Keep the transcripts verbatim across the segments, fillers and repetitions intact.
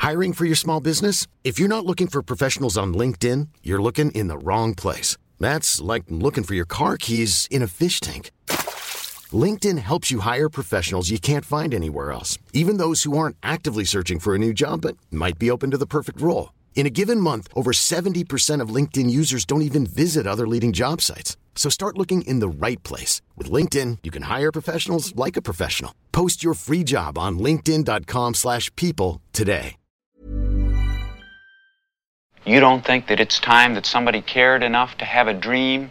Hiring for your small business? If you're not looking for professionals on LinkedIn, you're looking in the wrong place. That's like looking for your car keys in a fish tank. LinkedIn helps you hire professionals you can't find anywhere else, even those who aren't actively searching for a new job but might be open to the perfect role. In a given month, over seventy percent of LinkedIn users don't even visit other leading job sites. So start looking in the right place. With LinkedIn, you can hire professionals like a professional. Post your free job on linkedin.com slash people today. You don't think that it's time that somebody cared enough to have a dream?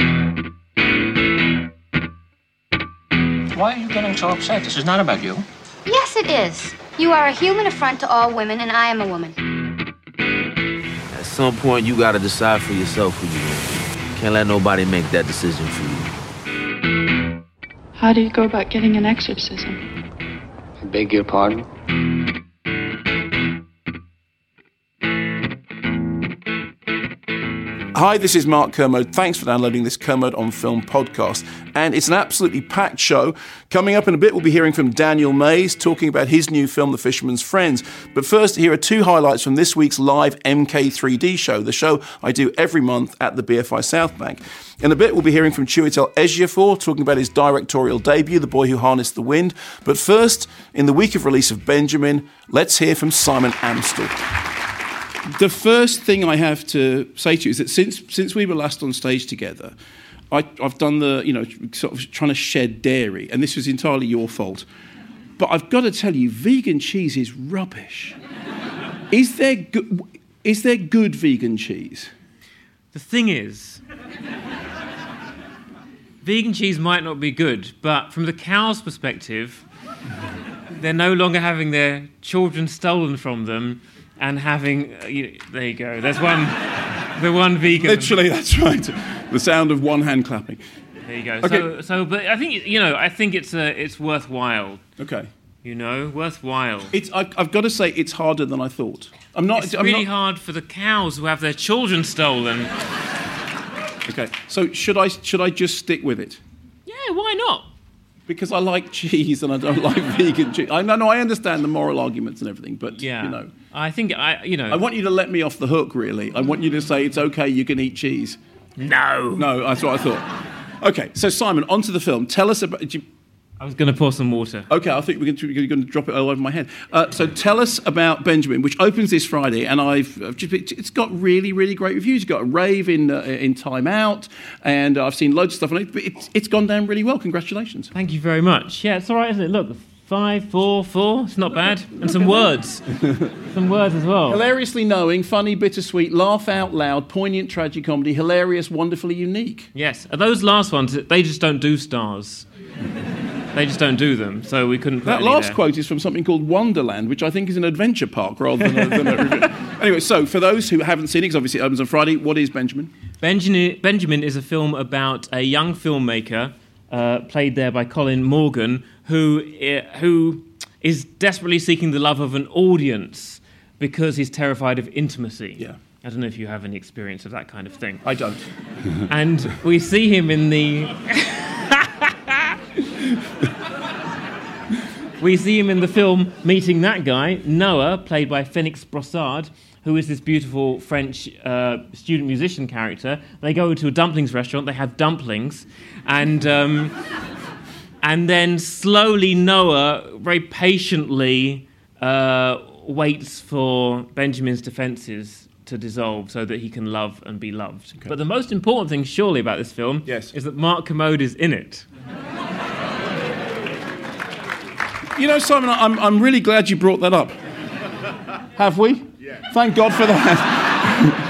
Why are you getting so upset? This is not about you. Yes, it is. You are a human affront to all women, and I am a woman. At some point, you gotta decide for yourself who you are. Can't let nobody make that decision for you. How do you go about getting an exorcism? I beg your pardon? Hi, this is Mark Kermode. Thanks for downloading this Kermode on Film podcast. And it's an absolutely packed show. Coming up in a bit, we'll be hearing from Daniel Mays talking about his new film, The Fisherman's Friends. But first, here are two highlights from this week's live M K three D show, the show I do every month at the B F I South Bank. In a bit, we'll be hearing from Chiwetel Ejiofor talking about his directorial debut, The Boy Who Harnessed the Wind. But first, in the week of release of Benjamin, let's hear from Simon Amstell. The first thing I have to say to you is that since since we were last on stage together, I, I've done the, you know, sort of trying to shed dairy, and this was entirely your fault. But I've got to tell you, vegan cheese is rubbish. Is there go- is there good vegan cheese? The thing is, vegan cheese might not be good, but from the cow's perspective, they're no longer having their children stolen from them. And having, uh, you, there you go. There's one, the one vegan. Literally, that's right. The sound of one hand clapping. There you go. Okay. So, so, but I think you know, I think it's uh, it's worthwhile. Okay. You know, worthwhile. It's. I, I've got to say, it's harder than I thought. I'm not. It's I'm really not... hard for the cows who have their children stolen. Okay. So should I should I just stick with it? Yeah. Why not? Because I like cheese and I don't like vegan cheese. I know, no, I understand the moral arguments and everything, but yeah. you know, I think I, you know, I want you to let me off the hook. Really, I want you to say it's okay. You can eat cheese. No, no, that's what I thought. Okay, so Simon, onto the film. Tell us about. You... I was going to pour some water. Okay, I think we're going to, we're going to drop it all over my head. Uh, so tell us about Benjamin, which opens this Friday, and I've, I've just, it's got really, really great reviews. It's got a rave in uh, in Time Out, and I've seen loads of stuff on it. But it's it's gone down really well. Congratulations! Thank you very much. Yeah, it's all right, isn't it? Look, five, four, four. It's not bad, and some words, some words as well. Hilariously knowing, funny, bittersweet, laugh out loud, poignant tragicomedy, hilarious, wonderfully unique. Yes, those last ones, they just don't do stars. They just don't do them, so we couldn't put That any last there. quote is from something called Wonderland, which I think is an adventure park rather than a, than a review. Anyway, so for those who haven't seen it, because obviously it opens on Friday, what is Benjamin? Benjamin, Benjamin is a film about a young filmmaker, uh, played there by Colin Morgan, who uh, who is desperately seeking the love of an audience because he's terrified of intimacy. Yeah. I don't know if you have any experience of that kind of thing. I don't. And we see him in the... we see him in the film meeting that guy, Noah, played by Phoenix Brossard, who is this beautiful French uh, student musician character. They go to a dumplings restaurant, they have dumplings, and um, and then slowly Noah, very patiently, uh, waits for Benjamin's defences to dissolve so that he can love and be loved. Okay. But the most important thing, surely, about this film yes. is that Mark Kermode is in it. You know, Simon, I'm I'm really glad you brought that up. Have we? Yeah. Thank God for that.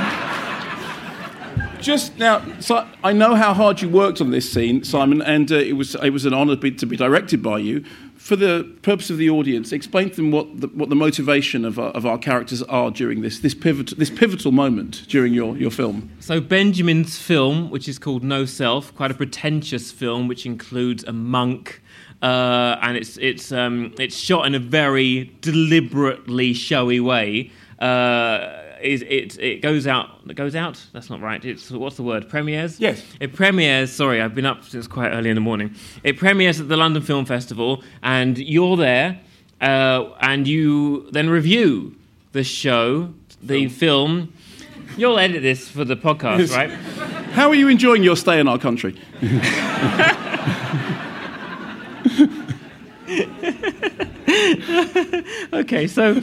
Just now, so I know how hard you worked on this scene, Simon, and uh, it was it was an honour to be, to be directed by you. For the purpose of the audience, explain to them what the, what the motivation of our, of our characters are during this this pivotal this pivotal moment during your, your film. So Benjamin's film, which is called No Self, quite a pretentious film, which includes a monk. Uh, and it's it's um, it's shot in a very deliberately showy way. Uh, it, it it goes out. It goes out. That's not right. It's what's the word? Premieres. Yes. It premieres. Sorry, I've been up since quite early in the morning. It premieres at the London Film Festival, and you're there, uh, and you then review the show, the film. You'll edit this for the podcast, right? How are you enjoying your stay in our country? Okay, so...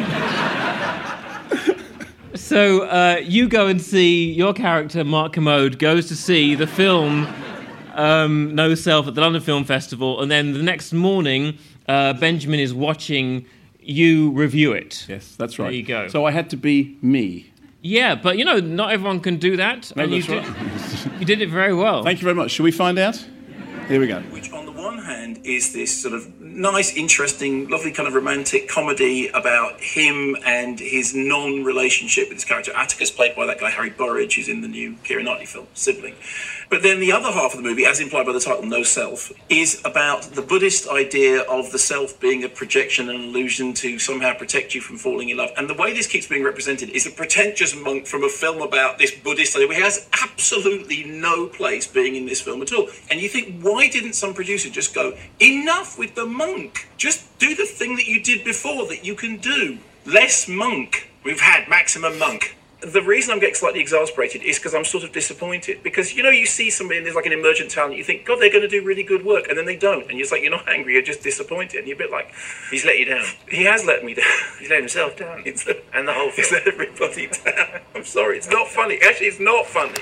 So uh, you go and see, your character, Mark Kermode, goes to see the film um, No Self at the London Film Festival, and then the next morning, uh, Benjamin is watching you review it. Yes, that's right. There you go. So I had to be me. Yeah, but, you know, not everyone can do that. No, and that's you, right. did, you did it very well. Thank you very much. Shall we find out? Here we go. Which, on the one hand, is this sort of nice, interesting, lovely kind of romantic comedy about him and his non-relationship with his character Atticus, played by that guy Harry Burridge, who's in the new Keira Knightley film, Sibling. But then the other half of the movie, as implied by the title, No Self, is about the Buddhist idea of the self being a projection and illusion to somehow protect you from falling in love. And the way this keeps being represented is a pretentious monk from a film about this Buddhist idea, where he has absolutely no place being in this film at all. And you think, why didn't some producer just go, enough with the monk? Just do the thing that you did before that you can do. Less monk. We've had maximum monk. The reason I'm getting slightly exasperated is because I'm sort of disappointed. Because, you know, you see somebody and there's like an emergent talent, you think, God, they're going to do really good work, and then they don't. And you're like, you're not angry, you're just disappointed. And you're a bit like, he's let you down. He has let me down. He's let himself down. It's, and the whole film. He's let everybody down. I'm sorry, it's not funny. Actually, it's not funny.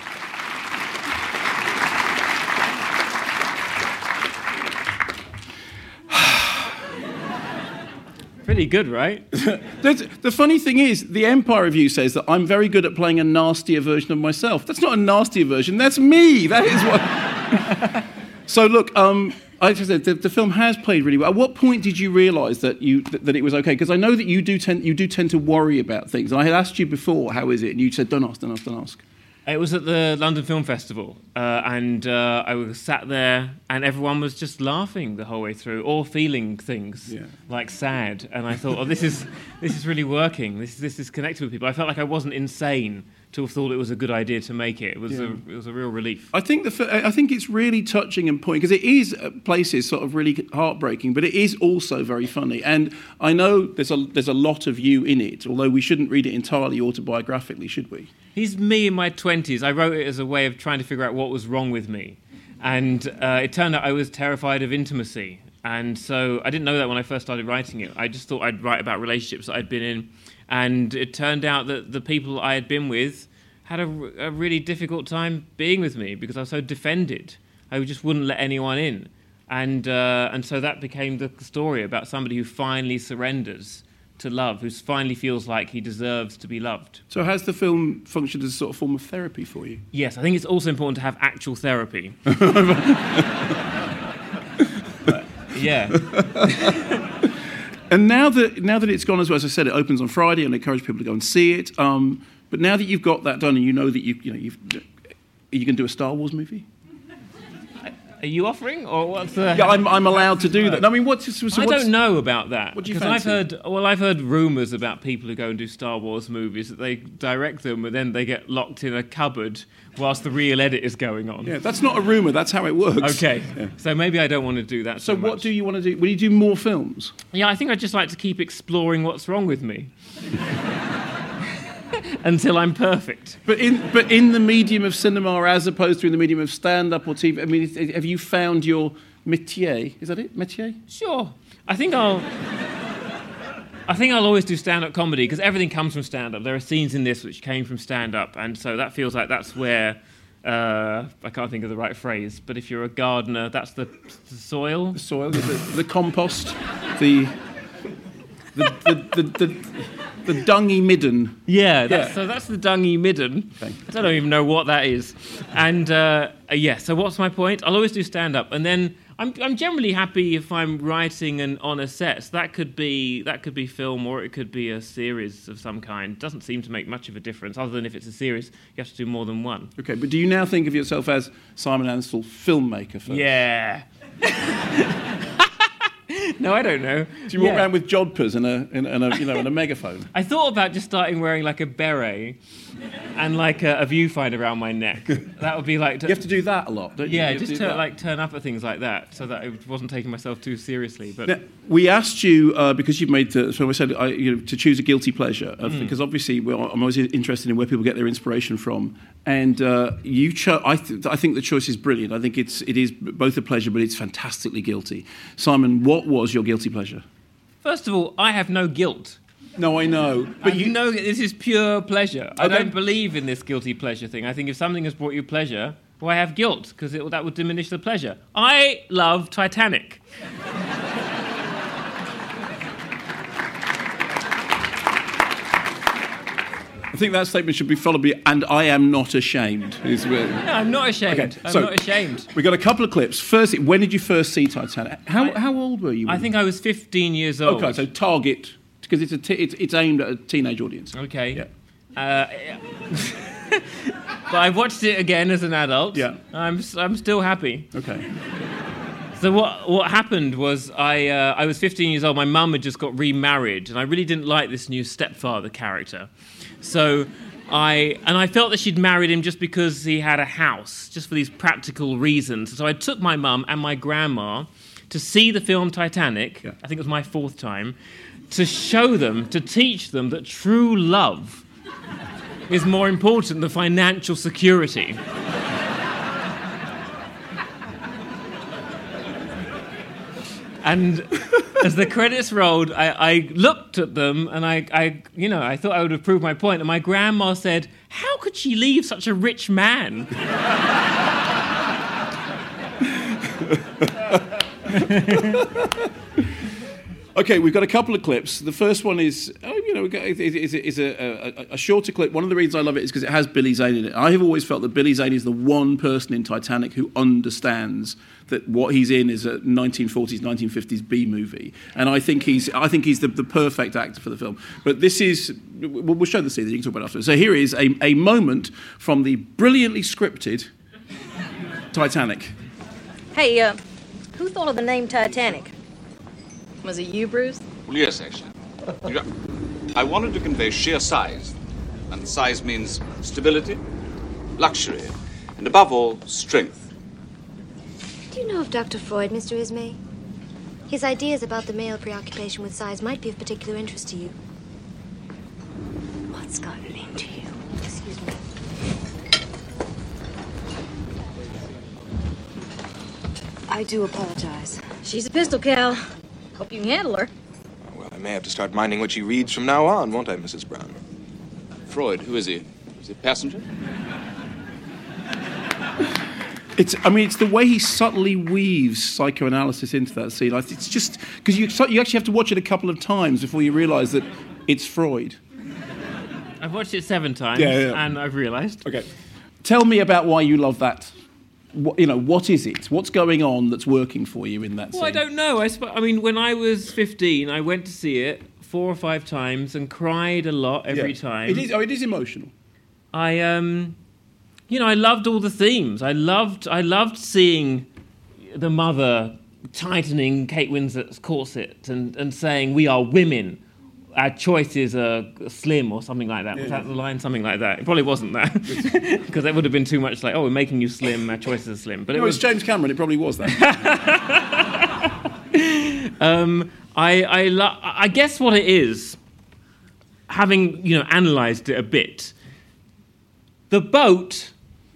Pretty good, right? The funny thing is, the Empire Review says that I'm very good at playing a nastier version of myself. That's not a nastier version, that's me. That is what... So look, um, like I said, the, the film has played really well. At what point did you realise that you that, that it was okay? Because I know that you do tend you do tend to worry about things. And I had asked you before, how is it? And you said, don't ask, don't ask, don't ask. It was at the London Film Festival, uh, and uh, I was sat there, and everyone was just laughing the whole way through, or feeling things yeah. like sad. And I thought, oh, this is this is really working. This this is connected with people. I felt like I wasn't insane to have thought it was a good idea to make it. It was Yeah. a it was a real relief. I think the I think it's really touching and poignant, because it is at places sort of really heartbreaking, but it is also very funny. And I know there's a there's a lot of you in it, although we shouldn't read it entirely autobiographically, should we? He's me in my twenties. I wrote it as a way of trying to figure out what was wrong with me. And uh, it turned out I was terrified of intimacy. And so I didn't know that when I first started writing it. I just thought I'd write about relationships that I'd been in. And it turned out that the people I had been with had a, a really difficult time being with me because I was so defended. I just wouldn't let anyone in. And, uh, and so that became the story about somebody who finally surrenders to love, who finally feels like he deserves to be loved. So has the film functioned as a sort of form of therapy for you? Yes, I think it's also important to have actual therapy. Yeah. And now that now that it's gone as well, as I said, it opens on Friday, and I encourage people to go and see it. Um, but now that you've got that done, and you know that you you know you've, are you going to do a Star Wars movie? Are you offering, or what's the? Yeah, I'm I'm allowed to do that. I mean, what's, so what's I don't know about that. What do you Because I've fancy? heard, well, I've heard rumours about people who go and do Star Wars movies that they direct them, and then they get locked in a cupboard whilst the real edit is going on. Yeah, that's not a rumour. That's how it works. Okay, Yeah. so maybe I don't want to do that. So So, what much. do you want to do? Will you do more films? Yeah, I think I'd just like to keep exploring what's wrong with me until I'm perfect. But in but in the medium of cinema, as opposed to in the medium of stand-up or T V, I mean, is- have you found your métier? Is that it? Métier? Sure, I think I'll. I think I'll always do stand-up comedy because everything comes from stand-up. There are scenes in this which came from stand-up, and so that feels like that's where. Uh, I can't think of the right phrase, but if you're a gardener, that's the, the soil. The soil, the, the compost, the the the the, the, the dungy midden. Yeah, that's, Yeah. so that's the dungy midden. Okay. I don't even know what that is. And uh, uh, yeah, so what's my point? I'll always do stand-up, and then I'm I'm generally happy if I'm writing and on a set. So that could be that could be film, or it could be a series of some kind. Doesn't seem to make much of a difference, other than if it's a series, you have to do more than one. Okay, but do you now think of yourself as Simon Ansell, filmmaker first? Yeah. No, I don't know. Do you walk Yeah. around with jodhpurs and a, and, and a, you know, and a megaphone? I thought about just starting wearing like a beret and like a, a viewfinder around my neck. That would be like... To, You have to do that a lot, don't you? yeah, You have to just do to that. like turn up at things like that so that I wasn't taking myself too seriously. But Now, we asked you, uh, because you've made the... So we said uh, you know, to choose a guilty pleasure, uh, Mm. because obviously well, I'm always interested in where people get their inspiration from. And uh, you chose... I, th- I think the choice is brilliant. I think it's, it is both a pleasure, but it's fantastically guilty. Simon, what was your guilty pleasure? First of all, I have no guilt. No, I know. But you know that this is pure pleasure. I Okay. don't believe in this guilty pleasure thing. I think if something has brought you pleasure, well, I have guilt, because that would diminish the pleasure. I love Titanic. I think that statement should be followed by, and I am not ashamed. Is where... No, I'm not ashamed. Okay, I'm so- not ashamed. We've got a couple of clips. First, when did you first see Titanic? How, I- how old were you? I think I was fifteen years old. Okay, so target, because it's, a t- it's, it's aimed at a teenage audience. Okay. Yeah. Uh, but I watched it again as an adult. Yeah. I'm s- I'm still happy. Okay. So what what happened was I uh, I was fifteen years old. My mum had just got remarried, and I really didn't like this new stepfather character. So I and I felt that she'd married him just because he had a house, just for these practical reasons. So I took my mum and my grandma to see the film Titanic. Yeah. I think it was my fourth time, to show them, to teach them that true love is more important than financial security. And as the credits rolled, I, I looked at them and I, I, you know, I thought I would have proved my point. And my grandma said, "How could she leave such a rich man?" Okay, we've got a couple of clips. The first one is, oh, you know, is, is, is a, a, a shorter clip. One of the reasons I love it is because it has Billy Zane in it. I have always felt that Billy Zane is the one person in Titanic who understands that what he's in is a nineteen forties, nineteen fifties B movie, and I think he's, I think he's the, the perfect actor for the film. But this is, we'll, we'll show the scene. You can talk about it afterwards. So here is a, a moment from the brilliantly scripted Titanic. Hey, uh, who thought of the name Titanic? Was it you, Bruce? Well, yes, actually. You know, I wanted to convey sheer size. And size means stability, luxury, and above all, strength. Do you know of Doctor Freud, Mister Ismay? His ideas about the male preoccupation with size might be of particular interest to you. What's gotten into you? Excuse me. I do apologize. She's a pistol, Cal. Hope you can handle her. Well, I may have to start minding what she reads from now on, won't I, Missus Brown? Freud, who is he? Is he a passenger? It's, I mean, it's the way he subtly weaves psychoanalysis into that scene. I think It's just because you, you actually have to watch it a couple of times before you realise that it's Freud. I've watched it seven times, Yeah, yeah. and I've realised. Okay, tell me about why you love that. What, you know, what is it? What's going on that's working for you in that Well, scene? I don't know. I, sp- I mean, when I was fifteen, I went to see it four or five times and cried a lot every Yeah. time. It is. Oh, it is emotional. I um, you know, I loved all the themes. I loved, I loved seeing the mother tightening Kate Winslet's corset and, and saying, "We are women. Our choices are slim," or something like that. Was Yeah. that the line? Something like that. It probably wasn't that, because that would have been too much. Like, "Oh, we're making you slim. Our choices are slim." But it No, was it's James Cameron. It probably was that. um, I, I, lo- I guess what it is, having you know analysed it a bit, the boat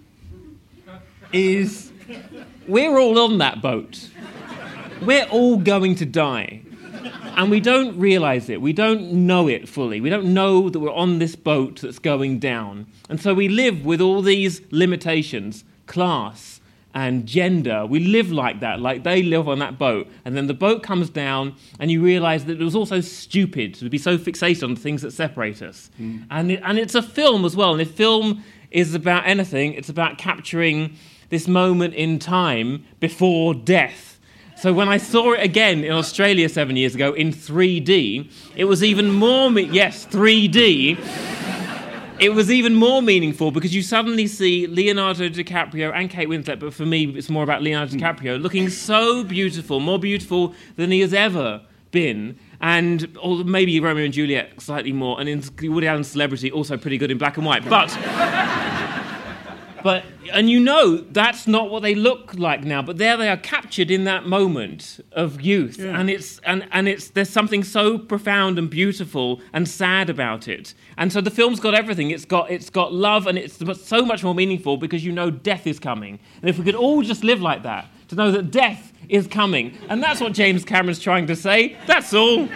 is, we're all on that boat. We're all going to die. And we don't realise it. We don't know it fully. We don't know that we're on this boat that's going down. And so we live with all these limitations, class and gender. We live like that, like they live on that boat. And then the boat comes down and you realise that it was also stupid to be so fixated on the things that separate us. Mm. And, it, and it's a film as well. And if film is about anything, it's about capturing this moment in time before death. So when I saw it again in Australia seven years ago in three D, it was even more... Me- yes, three D. it was even more meaningful because you suddenly see Leonardo DiCaprio and Kate Winslet, but for me, it's more about Leonardo DiCaprio, looking so beautiful, more beautiful than he has ever been. And or maybe Romeo and Juliet slightly more, and in Woody Allen's Celebrity, also pretty good in black and white. But... But and you know that's not what they look like now. But there they are, captured in that moment of youth, yeah. and it's and, and it's there's something so profound and beautiful and sad about it. And so the film's got everything. It's got it's got love, and it's so much more meaningful because you know death is coming. And if we could all just live like that, to know that death is coming, and that's what James Cameron's trying to say. That's all.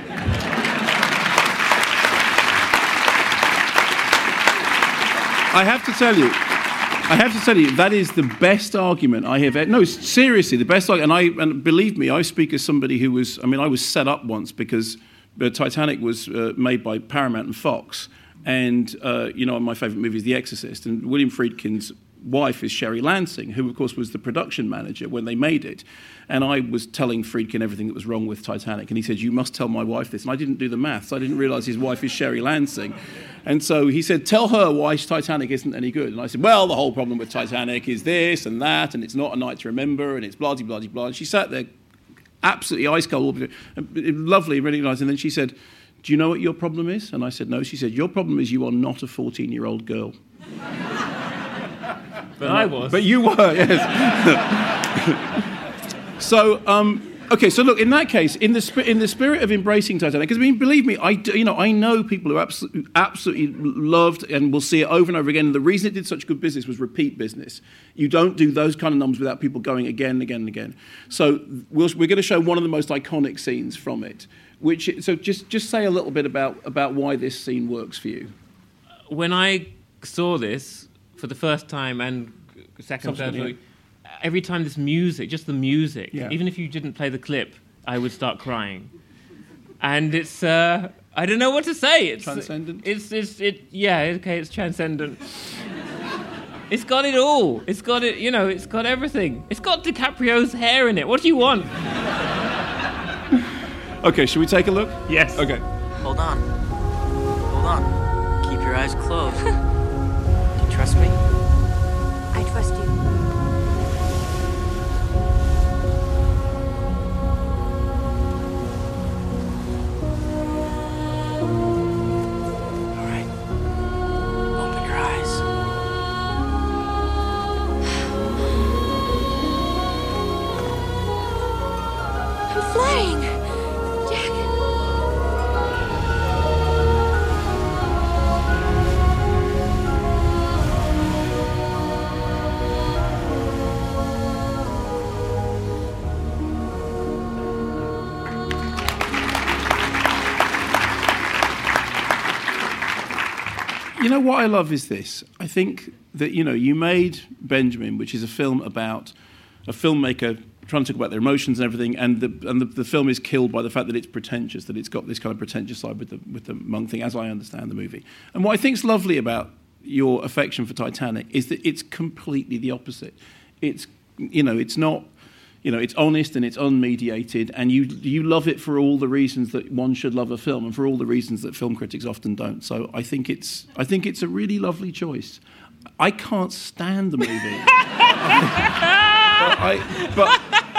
I have to tell you. I have to tell you, that is the best argument I have. No, seriously, the best argument. And, I, and believe me, I speak as somebody who was, I mean, I was set up once because uh, Titanic was uh, made by Paramount and Fox. And, uh, you know, my favourite movie is The Exorcist. And William Friedkin's wife is Sherry Lansing, who, of course, was the production manager when they made it. And I was telling Friedkin everything that was wrong with Titanic. And he said, you must tell my wife this. And I didn't do the maths. I didn't realise his wife is Sherry Lansing. And so he said, tell her why Titanic isn't any good. And I said, well, the whole problem with Titanic is this and that, and it's not a night to remember, and it's blah-de-blah-de-blah. And she sat there absolutely ice cold, lovely, really nice. And then she said, do you know what your problem is? And I said, no. She said, your problem is you are not a fourteen-year-old girl. But I was. But you were, yes. So, um... Okay, so look, in that case, in the sp- in the spirit of embracing Titanic, because I mean, believe me, I do, you know I know people who absolutely absolutely loved and will see it over and over again. And the reason it did such good business was repeat business. You don't do those kind of numbers without people going again and again and again. So we'll, we're going to show one of the most iconic scenes from it. Which so just just say a little bit about about why this scene works for you. When I saw this for the first time and second, third, yeah. every time this music, just the music, yeah. even if you didn't play the clip, I would start crying. And it's, uh, I don't know what to say. It's transcendent? It's, it's, it, yeah, okay, it's transcendent. It's got it all. It's got it, you know, it's got everything. It's got DiCaprio's hair in it. What do you want? Okay, should we take a look? Yes. Okay. Hold on. Hold on. Keep your eyes closed. Do you trust me? I trust you. You know what I love is this. I think that, you know, you made Benjamin, which is a film about a filmmaker trying to talk about their emotions and everything, and the and the, the film is killed by the fact that it's pretentious, that it's got this kind of pretentious side with the with the monk thing, as I understand the movie. And what I think's lovely about your affection for Titanic is that it's completely the opposite. It's, you know, it's not, you know, it's honest and it's unmediated, and you you love it for all the reasons that one should love a film, and for all the reasons that film critics often don't. So I think it's I think it's a really lovely choice. I can't stand the movie, but I but,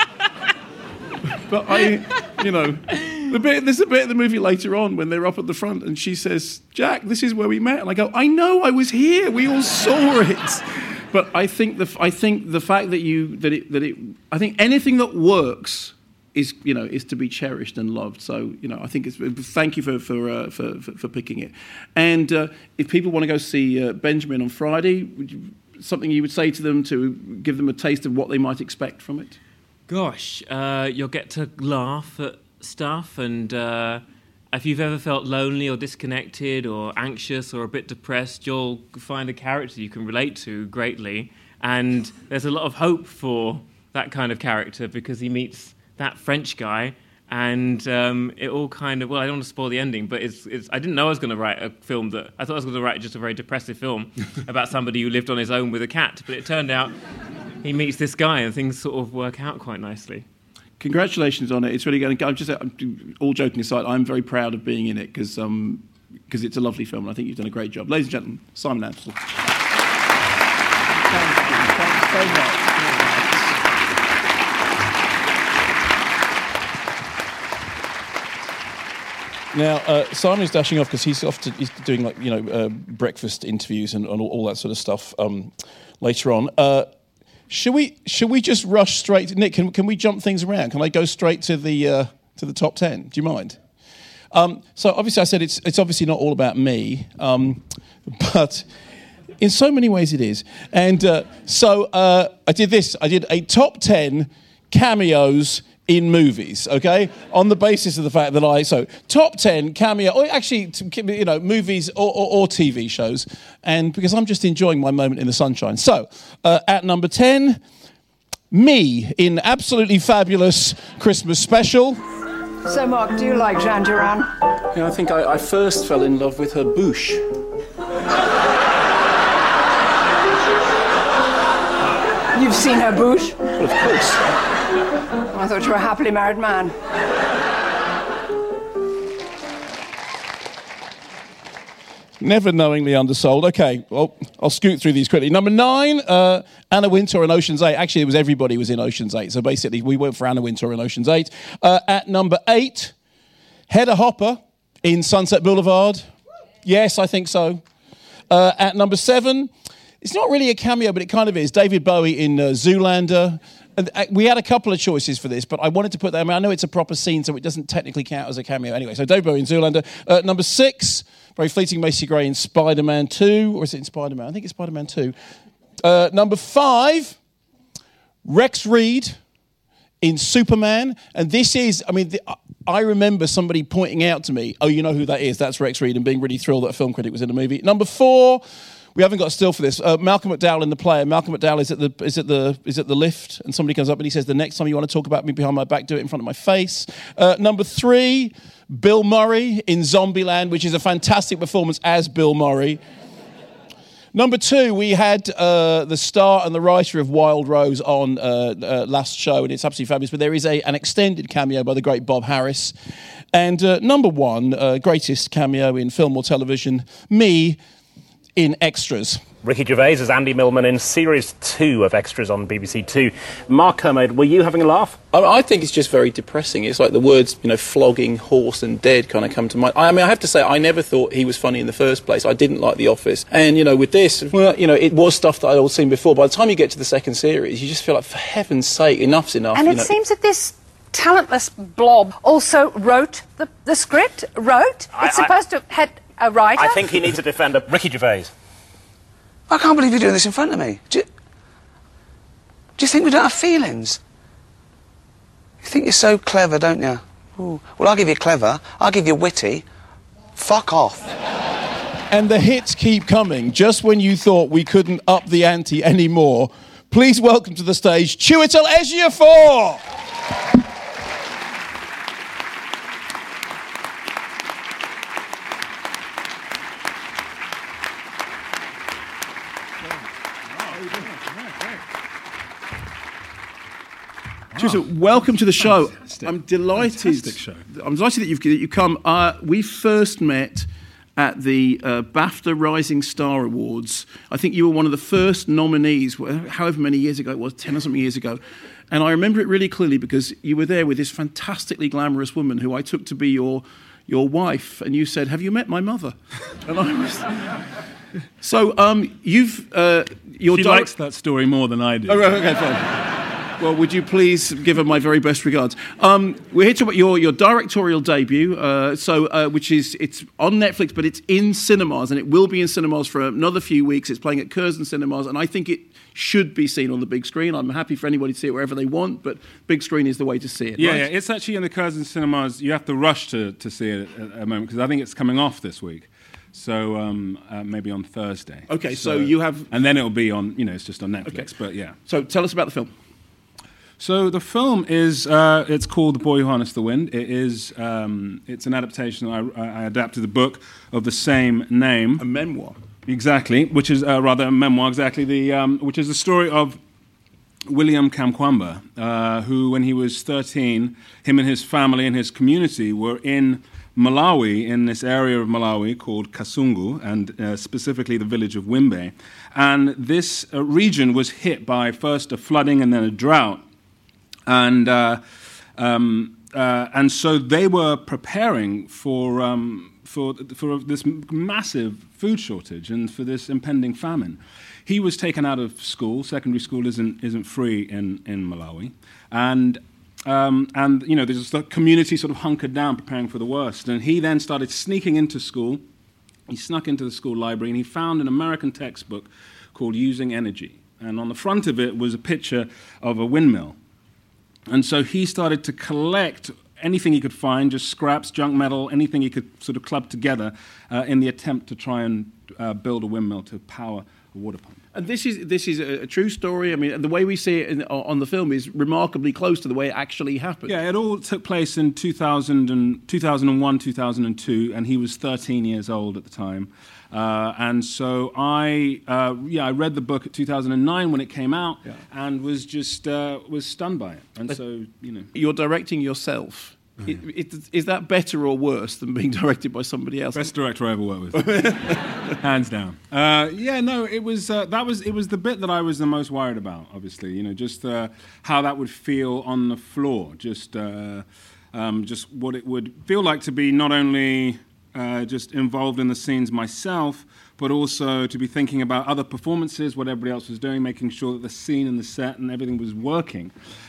but I you know the bit there's a bit of the movie later on when they're up at the front and she says, "Jack, this is where we met," and I go, "I know, I was here. We all saw it." But I think the I think the fact that you that it that it I think anything that works is you know is to be cherished and loved. So you know I think it's thank you for for uh, for, for for picking it. And uh, if people want to go see uh, Benjamin on Friday, would you, something you would say to them to give them a taste of what they might expect from it? Gosh, uh, you'll get to laugh at stuff, and uh, if you've ever felt lonely or disconnected or anxious or a bit depressed, you'll find a character you can relate to greatly. And there's a lot of hope for that kind of character because he meets that French guy, and um, it all kind of, well, I don't want to spoil the ending, but it's, it's I didn't know I was going to write a film that, I thought I was going to write just a very depressive film about somebody who lived on his own with a cat, but it turned out he meets this guy and things sort of work out quite nicely. Congratulations on it. It's really going to. I'm just I'm, all joking aside. I'm very proud of being in it because um, because it's a lovely film, and I think you've done a great job. Ladies and gentlemen, Simon Amstel. Thank you. Thanks so much. Now, uh, Simon's dashing off because he's off to, he's doing like you know uh, breakfast interviews and, and all, all that sort of stuff um, later on. Uh, should we should we just rush straight to Nick? Can can we jump things around? Can I go straight to the uh, to the top ten? Do you mind? Um, so obviously, I said it's it's obviously not all about me, um, but in so many ways it is. And uh, so uh, I did this. I did a top ten cameos in movies, okay, on the basis of the fact that I, so top ten cameo, or actually, you know, movies or, or, or T V shows, and because I'm just enjoying my moment in the sunshine. So, uh, at number ten, me in Absolutely Fabulous Christmas Special. So, Mark, do you like Jeanne Durand? Yeah, I think I, I first fell in love with her bouche. You've seen her bouche? Well, of course. I thought you were a happily married man. Never knowingly undersold. Okay, well, I'll scoot through these quickly. Number nine, uh, Anna Wintour in Ocean's Eight. Actually, it was everybody was in Ocean's Eight, so basically we went for Anna Wintour in Ocean's Eight. Uh, at number eight, Hedda Hopper in Sunset Boulevard. Yes, I think so. Uh, at number seven, it's not really a cameo, but it kind of is. David Bowie in uh, Zoolander. And we had a couple of choices for this, but I wanted to put that. I mean, I know it's a proper scene, so it doesn't technically count as a cameo anyway. So David Bowie in Zoolander. Uh, number six, very fleeting Macy Gray in Spider-Man two. Or is it in Spider-Man? I think it's Spider-Man two. Uh, number five, Rex Reed in Superman. And this is, I mean, the, I remember somebody pointing out to me, oh, you know who that is? That's Rex Reed, and being really thrilled that a film critic was in the movie. Number four, we haven't got a still for this. Uh, Malcolm McDowell in The Player. Malcolm McDowell is at the is at the is at the lift, and somebody comes up and he says, "The next time you want to talk about me behind my back, do it in front of my face." Uh, number three, Bill Murray in Zombieland, which is a fantastic performance as Bill Murray. Number two, we had uh, the star and the writer of Wild Rose on uh, uh, last show, and it's absolutely fabulous. But there is a an extended cameo by the great Bob Harris. And uh, number one, uh, greatest cameo in film or television, me in Extras. Ricky Gervais as Andy Millman in Series two of Extras on B B C Two. Mark Kermode, were you having a laugh? I think it's just very depressing. It's like the words, you know, flogging, horse and dead kind of come to mind. I mean, I have to say, I never thought he was funny in the first place. I didn't like The Office. And, you know, with this, well, you know, it was stuff that I'd all seen before. By the time you get to the second series, you just feel like, for heaven's sake, enough's enough. And you it know. seems that this talentless blob also wrote the, the script, wrote. I, it's supposed I, to have a writer. I think he needs a defender. Ricky Gervais. I can't believe you're doing this in front of me. Do you, do you think we don't have feelings? You think you're so clever, don't you? Ooh. Well, I'll give you clever. I'll give you witty. Fuck off. And the hits keep coming. Just when you thought we couldn't up the ante anymore, please welcome to the stage Chiwetel Ejiofor. So welcome to the show. Fantastic. I'm delighted. Fantastic show. I'm delighted that you've, that you've come. Uh, we first met at the uh, BAFTA Rising Star Awards. I think you were one of the first nominees, however many years ago it was, ten or something years ago. And I remember it really clearly because you were there with this fantastically glamorous woman who I took to be your your wife, and you said, "Have you met my mother?" And I was. So um, you've uh, your. She di- likes that story more than I do. Oh, right, okay, fine. Well, would you please give her my very best regards? Um, we're here to talk about your, your directorial debut, uh, so uh, which is it's on Netflix, but it's in cinemas, and it will be in cinemas for another few weeks. It's playing at Curzon Cinemas, and I think it should be seen on the big screen. I'm happy for anybody to see it wherever they want, but big screen is the way to see it. Yeah, right? yeah, it's actually in the Curzon Cinemas. You have to rush to, to see it at a moment because I think it's coming off this week. So um, uh, maybe on Thursday. Okay, so, so you have, and then it'll be on. You know, it's just on Netflix. Okay. But yeah. So tell us about the film. So the film is, uh, it's called The Boy Who Harnessed the Wind. It is, um, it's an adaptation. I, I adapted the book of the same name. A memoir. Exactly, which is uh, rather a memoir, exactly, the um, which is the story of William Kamkwamba, uh, who when he was thirteen, him and his family and his community were in Malawi, in this area of Malawi called Kasungu, and uh, specifically the village of Wimbe. And this uh, region was hit by first a flooding and then a drought. And uh, um, uh, and so they were preparing for um, for for this massive food shortage and for this impending famine. He was taken out of school. Secondary school isn't isn't free in, in Malawi, and um, and you know there's the community sort of hunkered down, preparing for the worst. And he then started sneaking into school. He snuck into the school library and he found an American textbook called Using Energy, and on the front of it was a picture of a windmill. And so he started to collect anything he could find, just scraps, junk metal, anything he could sort of club together uh, in the attempt to try and uh, build a windmill to power a water pump. And this is this is a, a true story. I mean, the way we see it in, on the film is remarkably close to the way it actually happened. Yeah, it all took place in two thousand and, two thousand one, two thousand two, and he was thirteen years old at the time. Uh, and so I, uh, yeah, I read the book at two thousand nine when it came out, yeah. and was just uh, was stunned by it. And but so, you know, you're directing yourself. It, it, is that better or worse than being directed by somebody else? Best director I ever worked with, hands down. Uh, yeah, no, it was uh, that was it was the bit that I was the most worried about. Obviously, you know, just uh, how that would feel on the floor, just uh, um, just what it would feel like to be not only uh, just involved in the scenes myself, but also to be thinking about other performances, what everybody else was doing, making sure that the scene and the set and everything was working.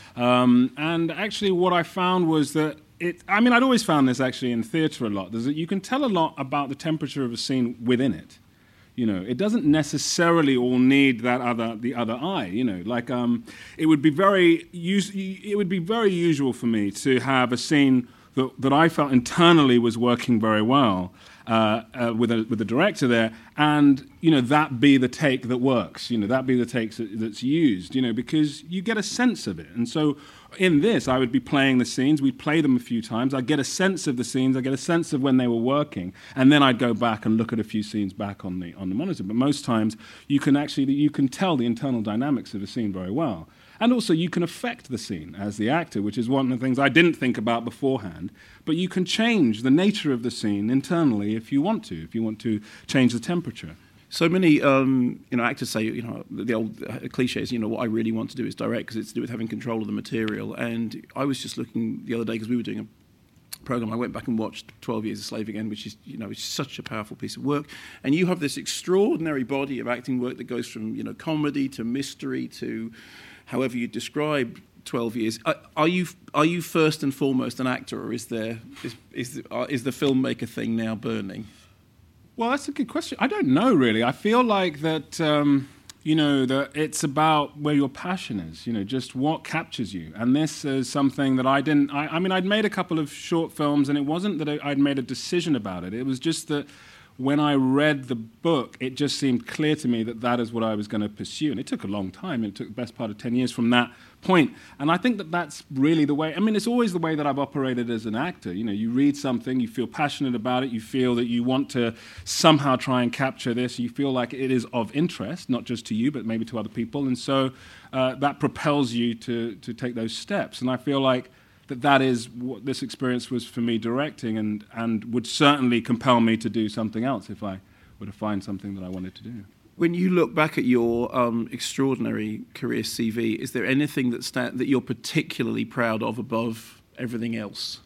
Um, and actually, what I found was that. It, I mean, I'd always found this actually in theatre a lot. There's a, you can tell a lot about the temperature of a scene within it. You know, it doesn't necessarily all need that other, the other eye. You know, like um, it would be very, us- it would be very usual for me to have a scene that, that I felt internally was working very well uh, uh, with a with the director there, and you know that be the take that works. You know, that be the take that, that's used. You know, because you get a sense of it, and so. In this, I would be playing the scenes. We'd play them a few times. I'd get a sense of the scenes. I'd get a sense of when they were working, and then I'd go back and look at a few scenes back on the on the monitor. But most times, you can actually you can tell the internal dynamics of a scene very well, and also you can affect the scene as the actor, which is one of the things I didn't think about beforehand. But you can change the nature of the scene internally if you want to. If you want to change the temperature. So many, um, you know, actors say, you know, the old cliches, you know, what I really want to do is direct because it's to do with having control of the material. And I was just looking the other day because we were doing a program. I went back and watched twelve Years a Slave again, which is, you know, it's such a powerful piece of work. And you have this extraordinary body of acting work that goes from, you know, comedy to mystery to however you describe twelve years. Are, are you are you first and foremost an actor, or is there is is the, uh, is the filmmaker thing now burning? Well, that's a good question. I don't know, really. I feel like that, um, you know, that it's about where your passion is, you know, just what captures you. And this is something that I didn't... I, I mean, I'd made a couple of short films, and it wasn't that I'd made a decision about it. It was just that when I read the book, it just seemed clear to me that that is what I was going to pursue. And it took a long time. It took the best part of ten years from that point. And I think that that's really the way... I mean, it's always the way that I've operated as an actor. You know, you read something, you feel passionate about it, you feel that you want to somehow try and capture this, you feel like it is of interest, not just to you, but maybe to other people. And so uh, that propels you to, to take those steps. And I feel like that that is what this experience was for me directing, and, and would certainly compel me to do something else if I were to find something that I wanted to do. When you look back at your um, extraordinary career C V, is there anything that sta- that you're particularly proud of above everything else?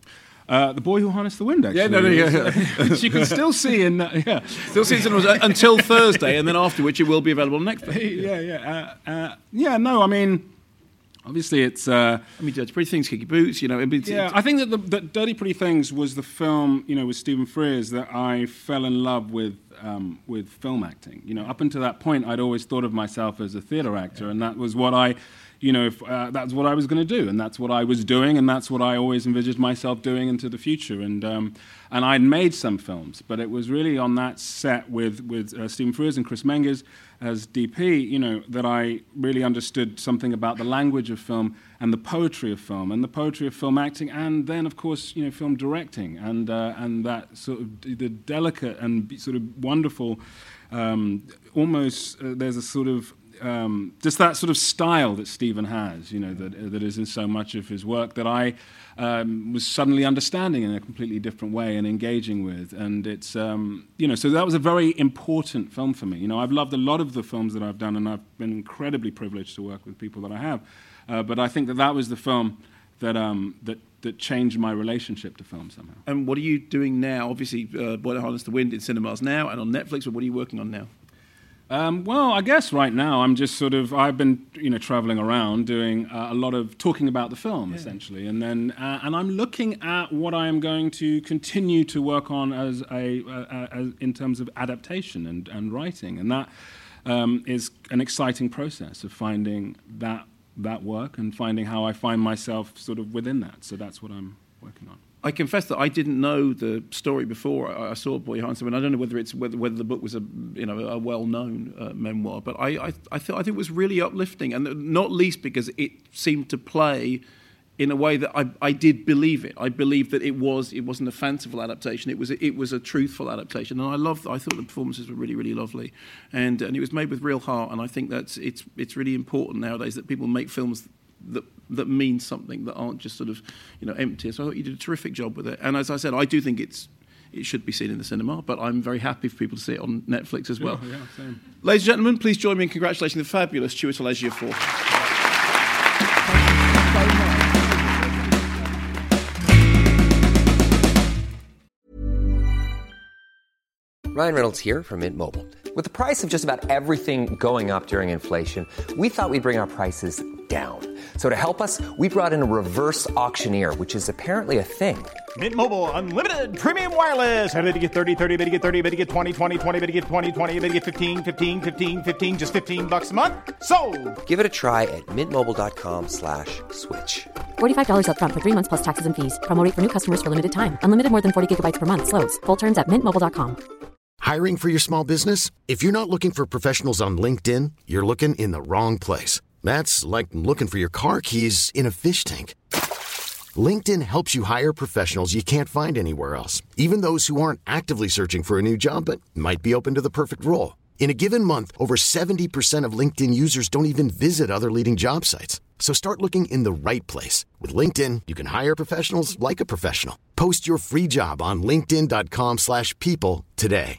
Uh, the Boy Who Harnessed the Wind, actually. Yeah, no, no, yeah, yeah. Which you can still see in... Uh, yeah. Still see it until Thursday, and then after which it will be available next week. Yeah, yeah. Uh, uh, yeah, no, I mean... Obviously, it's... Uh, I mean, Dirty Pretty Things, Kicky Boots, you know... It's, yeah, it's, I think that, the, that Dirty Pretty Things was the film, you know, with Stephen Frears that I fell in love with um, with film acting. You know, up until that point, I'd always thought of myself as a theatre actor, yeah. and that was what I... You know, if, uh, that's what I was going to do, and that's what I was doing, and that's what I always envisaged myself doing into the future. And um, and I'd made some films, but it was really on that set with with uh, Stephen Frears and Chris Menges as D P, you know, that I really understood something about the language of film and the poetry of film, and the poetry of film acting, and then of course, you know, film directing, and uh, and that sort of the delicate and sort of wonderful, um, almost uh, there's a sort of um, just that sort of style that Stephen has, you know, that that is in so much of his work that I um, was suddenly understanding in a completely different way and engaging with. And it's, um, you know, so that was a very important film for me. You know, I've loved a lot of the films that I've done, and I've been incredibly privileged to work with people that I have. Uh, but I think that that was the film that um, that that changed my relationship to film somehow. And what are you doing now? Obviously, uh, Boy That Harnessed the Wind in cinemas now and on Netflix, but what are you working on now? Um, well, I guess right now I'm just sort of, I've been, you know, traveling around doing uh, a lot of talking about the film, yeah. essentially. And then, uh, and I'm looking at what I am going to continue to work on as a, uh, as in terms of adaptation and, and writing. And that um, is an exciting process of finding that that work and finding how I find myself sort of within that. So that's what I'm working on. I confess that I didn't know the story before I, I saw Boy Handsome, and I don't know whether it's whether, whether the book was a you know a well-known uh, memoir, but I I I, th- I think it was really uplifting, and not least because it seemed to play in a way that I, I did believe it. I believed that it was it wasn't a fanciful adaptation. It was a, it was a truthful adaptation, and I loved. I thought the performances were really really lovely, and and it was made with real heart. And I think that's it's it's really important nowadays that people make films that that mean something, that aren't just sort of you know empty. So I thought you did a terrific job with it. And as I said, I do think it's it should be seen in the cinema, but I'm very happy for people to see it on Netflix as well. Yeah, yeah, same. Ladies and gentlemen, please join me in congratulating the fabulous Chiwetel Ejiofor. Ryan Reynolds here from Mint Mobile. With the price of just about everything going up during inflation, we thought we'd bring our prices down. So to help us, we brought in a reverse auctioneer, which is apparently a thing. Mint Mobile Unlimited Premium Wireless. How to get thirty, thirty, how to get thirty, how to get twenty, twenty, twenty, how to get twenty, twenty, how to get fifteen, fifteen, fifteen, fifteen, just fifteen bucks a month? Sold! Give it a try at mintmobile.com slash switch. forty-five dollars up front for three months plus taxes and fees. Promo rate for new customers for limited time. Unlimited more than forty gigabytes per month. Slows full terms at mint mobile dot com. Hiring for your small business? If you're not looking for professionals on LinkedIn, you're looking in the wrong place. That's like looking for your car keys in a fish tank. LinkedIn helps you hire professionals you can't find anywhere else, even those who aren't actively searching for a new job but might be open to the perfect role. In a given month, over seventy percent of LinkedIn users don't even visit other leading job sites. So start looking in the right place. With LinkedIn, you can hire professionals like a professional. Post your free job on linkedin.com slash people today.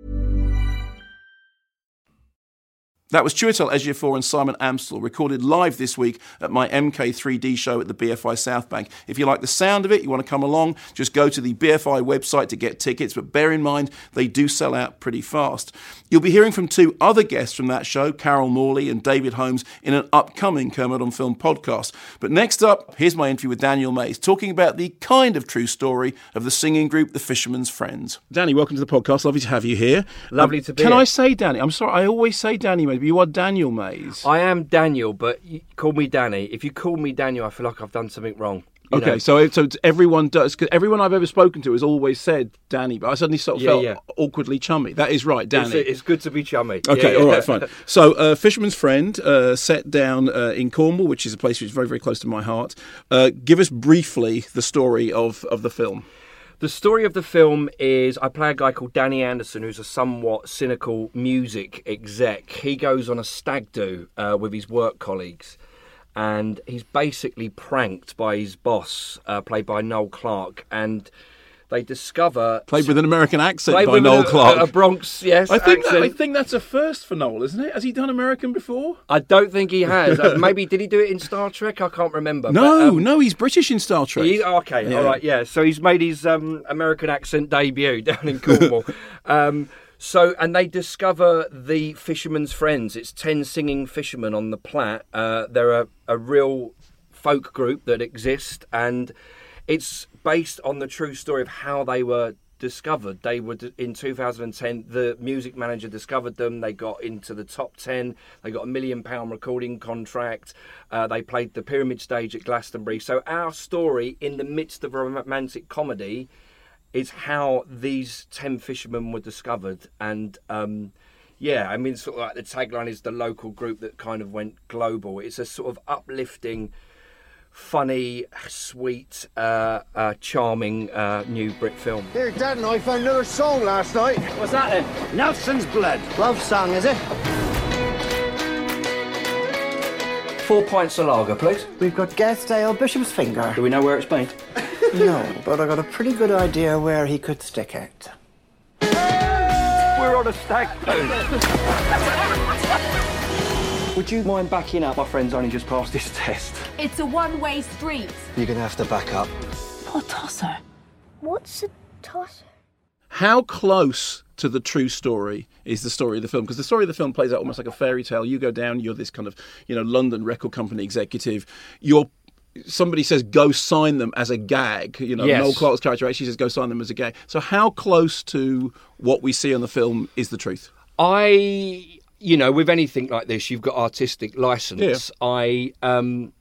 That was Chiwetel Ejiofor and Simon Amstel, recorded live this week at my M K three D show at the B F I South Bank. If you like the sound of it, you want to come along, just go to the B F I website to get tickets, but bear in mind, they do sell out pretty fast. You'll be hearing from two other guests from that show, Carol Morley and David Holmes, in an upcoming Kermode on Film podcast. But next up, here's my interview with Daniel Mays, talking about the kind of true story of the singing group The Fisherman's Friends. Danny, welcome to the podcast. Lovely to have you here. Lovely um, to be Can here. I say Danny? I'm sorry, I always say Danny Mays, but you are Daniel Mays. I am Daniel, but you call me Danny. If you call me Daniel, I feel like I've done something wrong. Okay, know? so so everyone does, because everyone I've ever spoken to has always said Danny, but I suddenly sort of Yeah, felt yeah. awkwardly chummy. That is right, Danny. It's, it's good to be chummy. Okay, Yeah, all yeah. right, fine. So, uh, Fisherman's Friend, uh, set down uh, in Cornwall, which is a place which is very, very close to my heart. Uh, give us briefly the story of, of the film. The story of the film is I play a guy called Danny Anderson, who's a somewhat cynical music exec. He goes on a stag do uh, with his work colleagues, and he's basically pranked by his boss, uh, played by Noel Clarke, and they discover... Played with an American accent Played by with Noel a, Clarke. A Bronx, yes, I think, that, accent. I think that's a first for Noel, isn't it? Has he done American before? I don't think he has. Uh, maybe, did he do it in Star Trek? I can't remember. No, but, um, no, he's British in Star Trek. He, okay, Yeah. all right, yeah. So he's made his um, American accent debut down in Cornwall. um, so, and they discover the Fisherman's Friends. It's ten singing fishermen on the Platte. Uh, they're a, a real folk group that exist, and it's based on the true story of how they were discovered. They were in two thousand ten. The music manager discovered them. They got into the top ten. They got a million pound recording contract. Uh, they played the Pyramid Stage at Glastonbury. So our story, in the midst of a romantic comedy, is how these ten fishermen were discovered. And um, yeah, I mean, sort of like the tagline is the local group that kind of went global. It's a sort of uplifting, funny, sweet, uh, uh, charming uh, new Brit film. Here, Dad and I found another song last night. What's that then? Nelson's Blood. Love song, is it? four pints of lager, please. We've got Gath Ale Bishop's Finger. Do we know where it's made? No, but I got a pretty good idea where he could stick it. We're on a stag do. Would you mind backing up? My friend's only just passed his test. It's a one-way street. You're going to have to back up. Poor tosser. What's a tosser? How close to the true story is the story of the film? Because the story of the film plays out almost like a fairy tale. You go down, you're this kind of, you know, London record company executive. You're somebody says go sign them as a gag. You know, Yes. Noel Clarke's character actually says go sign them as a gag. So how close to what we see on the film is the truth? I, you know, with anything like this, you've got artistic license. Yeah. I, um,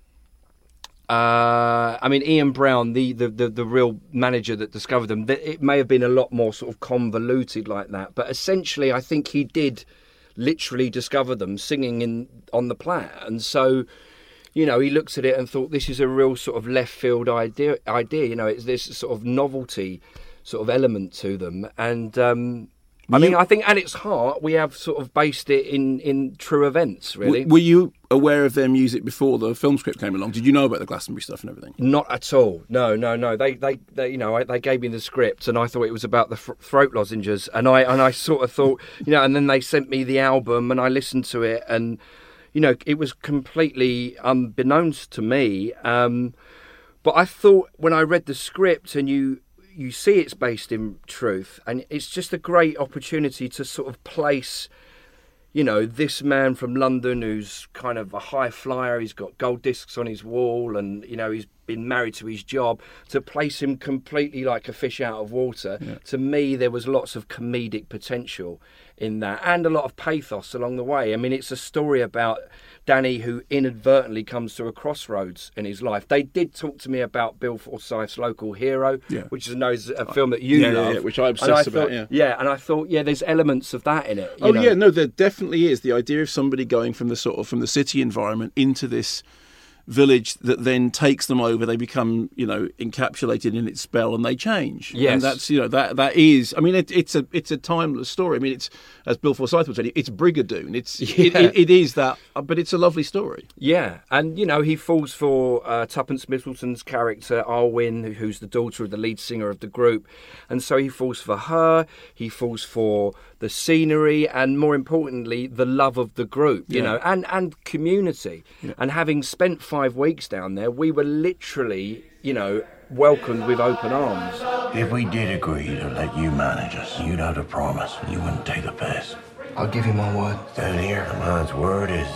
uh, I mean, Ian Brown, the, the, the, the real manager that discovered them, th- it may have been a lot more sort of convoluted like that. But essentially, I think he did literally discover them singing in on the Platt. And so, you know, he looked at it and thought, this is a real sort of left field idea. Idea, you know, it's this sort of novelty sort of element to them. And, um, I mean, I think at its heart, we have sort of based it in, in true events, really. W- were you aware of their music before the film script came along? Did you know about the Glastonbury stuff and everything? Not at all. No, no, no. They, they, they you know, they gave me the script, and I thought it was about the th- throat lozenges, and I, and I sort of thought, you know, and then they sent me the album, and I listened to it, and you know, it was completely unbeknownst to me. Um, but I thought when I read the script, and you. You see it's based in truth, and it's just a great opportunity to sort of place, you know, this man from London who's kind of a high flyer, he's got gold discs on his wall, and, you know, he's been married to his job, to place him completely like a fish out of water. Yeah. To me, there was lots of comedic potential in that, and a lot of pathos along the way. I mean, it's a story about Danny, who inadvertently comes to a crossroads in his life. They did talk to me about Bill Forsyth's Local Hero, Yeah. which is no, a film that you Yeah, yeah, love. yeah, which I obsess And I about, thought- yeah. Yeah, and I thought, yeah, there's elements of that in it. you Oh know. yeah, no, there definitely is. The idea of somebody going from the sort of from the city environment into this village that then takes them over, they become, you know, encapsulated in its spell, and they change. Yes. And that's, you know, that that is. I mean, it, it's a it's a timeless story. I mean, it's, as Bill Forsyth would say, it's Brigadoon. It's it, Yeah. it, it is that, but it's a lovely story. Yeah, and you know, he falls for uh, Tuppence Middleton's character Arwen, who's the daughter of the lead singer of the group, and so he falls for her. He falls for the scenery, and more importantly, the love of the group. You Yeah. know, and and community. Yeah. And having spent five weeks down there, we were literally, you know, welcomed with open arms. If we did agree to let you manage us, you'd have to promise you wouldn't take the piss. I'll give you my word. That here, a man's word is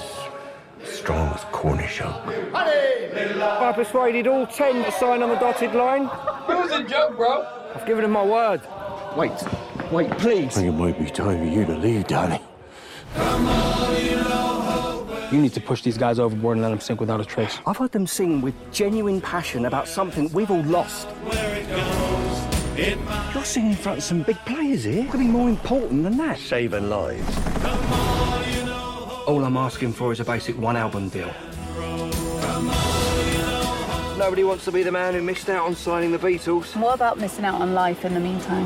strong as Cornish oak. I persuaded all ten to sign on the dotted line. It was a joke, bro. I've given them my word. Wait, wait, please. I think it might be time for you to leave, Danny. You need to push these guys overboard and let them sink without a trace. I've heard them sing with genuine passion about something we've all lost. You're singing in front of some big players here. Could be more important than that. Saving lives. All I'm asking for is a basic one album deal. Nobody wants to be the man who missed out on signing the Beatles. What about missing out on life in the meantime?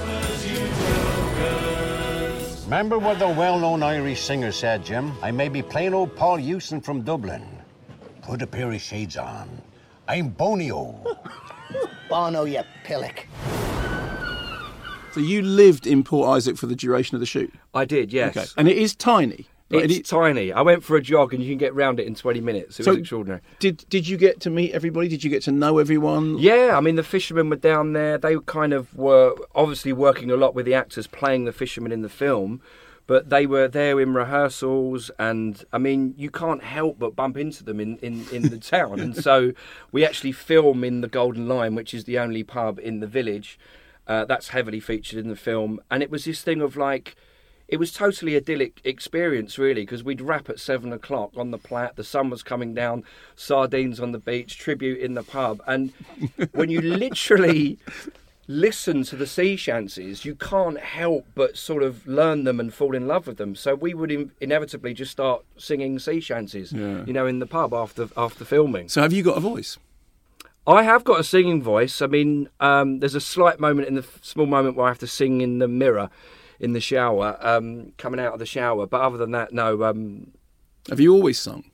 Remember what the well-known Irish singer said, Jim? I may be plain old Paul Hewson from Dublin. Put a pair of shades on. I'm Bonio. Bono, you pillock. So you lived in Port Isaac for the duration of the shoot? I did, yes. Okay. And it is tiny. Right? It's It- tiny. I went for a jog and you can get round it in twenty minutes. It So was extraordinary. Did did you get to meet everybody? Did you get to know everyone? Yeah, I mean, the fishermen were down there. They kind of were obviously working a lot with the actors playing the fishermen in the film, but they were there in rehearsals, and, I mean, you can't help but bump into them in, in, in the town. And so we actually film in the Golden Lion, which is the only pub in the village. Uh, that's heavily featured in the film. And it was this thing of, like, it was totally idyllic experience, really, because we'd wrap at seven o'clock on the Platt. The sun was coming down, sardines on the beach, tribute in the pub. And when you literally listen to the sea shanties, you can't help but sort of learn them and fall in love with them. So we would in- inevitably just start singing sea shanties, Yeah. you know, in the pub after after filming. So have you got a voice? I have got a singing voice. I mean, um, there's a slight moment in the f- small moment where I have to sing in the mirror, in the shower, um, coming out of the shower. But other than that, no. Um, Have you always sung?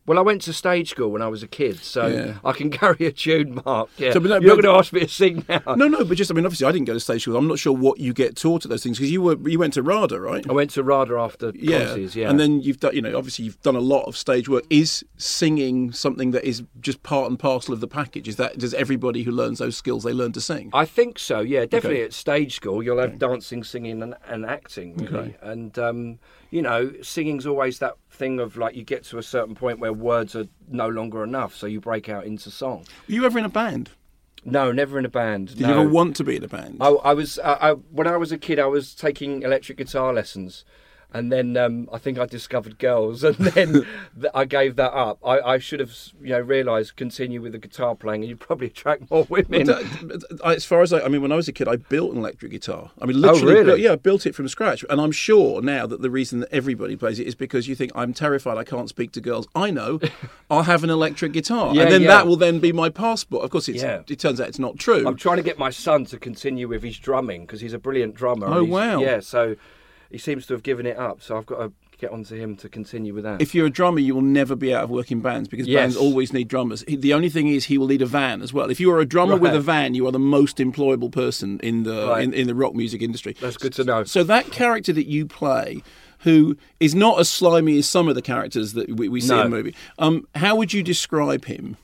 Well, I went to stage school when I was a kid, so Yeah. I can carry a tune, Mark. Yeah. So, but no, You're but- going to ask me to sing now. No, no, but just, I mean, obviously I didn't go to stage school. I'm not sure what you get taught at those things, because you were you went to RADA, right? I went to RADA after Yeah. Conces, yeah. And then you've done, you know, obviously you've done a lot of stage work. Is singing something that is just part and parcel of the package? Is that, does everybody who learns those skills, they learn to sing? I think so, yeah. Definitely Okay. at stage school, you'll have dancing, singing, and, and acting, really. Okay. And, um, you know, singing's always that thing of, like, you get to a certain point where words are no longer enough, so you break out into song. Were you ever in a band? No, never in a band. Did no. you ever want to be in a band? I, I was uh, I, when I was a kid. I was taking electric guitar lessons, and then um, I think I discovered girls, and then th- I gave that up. I, I should have, you know, realised continue with the guitar playing, and you'd probably attract more women. But that- as far as I, I mean, when I was a kid, I built an electric guitar. I mean, literally, Oh, really? built- yeah, I built it from scratch. And I'm sure now that the reason that everybody plays it is because you think, I'm terrified I can't speak to girls. I know, I'll have an electric guitar, Yeah, and then yeah. that will then be my passport. Of course, it's, Yeah. it turns out it's not true. I'm trying to get my son to continue with his drumming because he's a brilliant drummer. and Oh, he's- wow. Yeah, so he seems to have given it up. So I've got to get onto him to continue with that. If you're a drummer, you will never be out of working bands, because Yes. bands always need drummers. He- The only thing is, he will need a van as well. If you are a drummer with Right. a van, you are the most employable person in the Right. in, in the rock music industry. That's good to know. So that character that you play, who is not as slimy as some of the characters that we, we see No. in the movie, um, how would you describe him?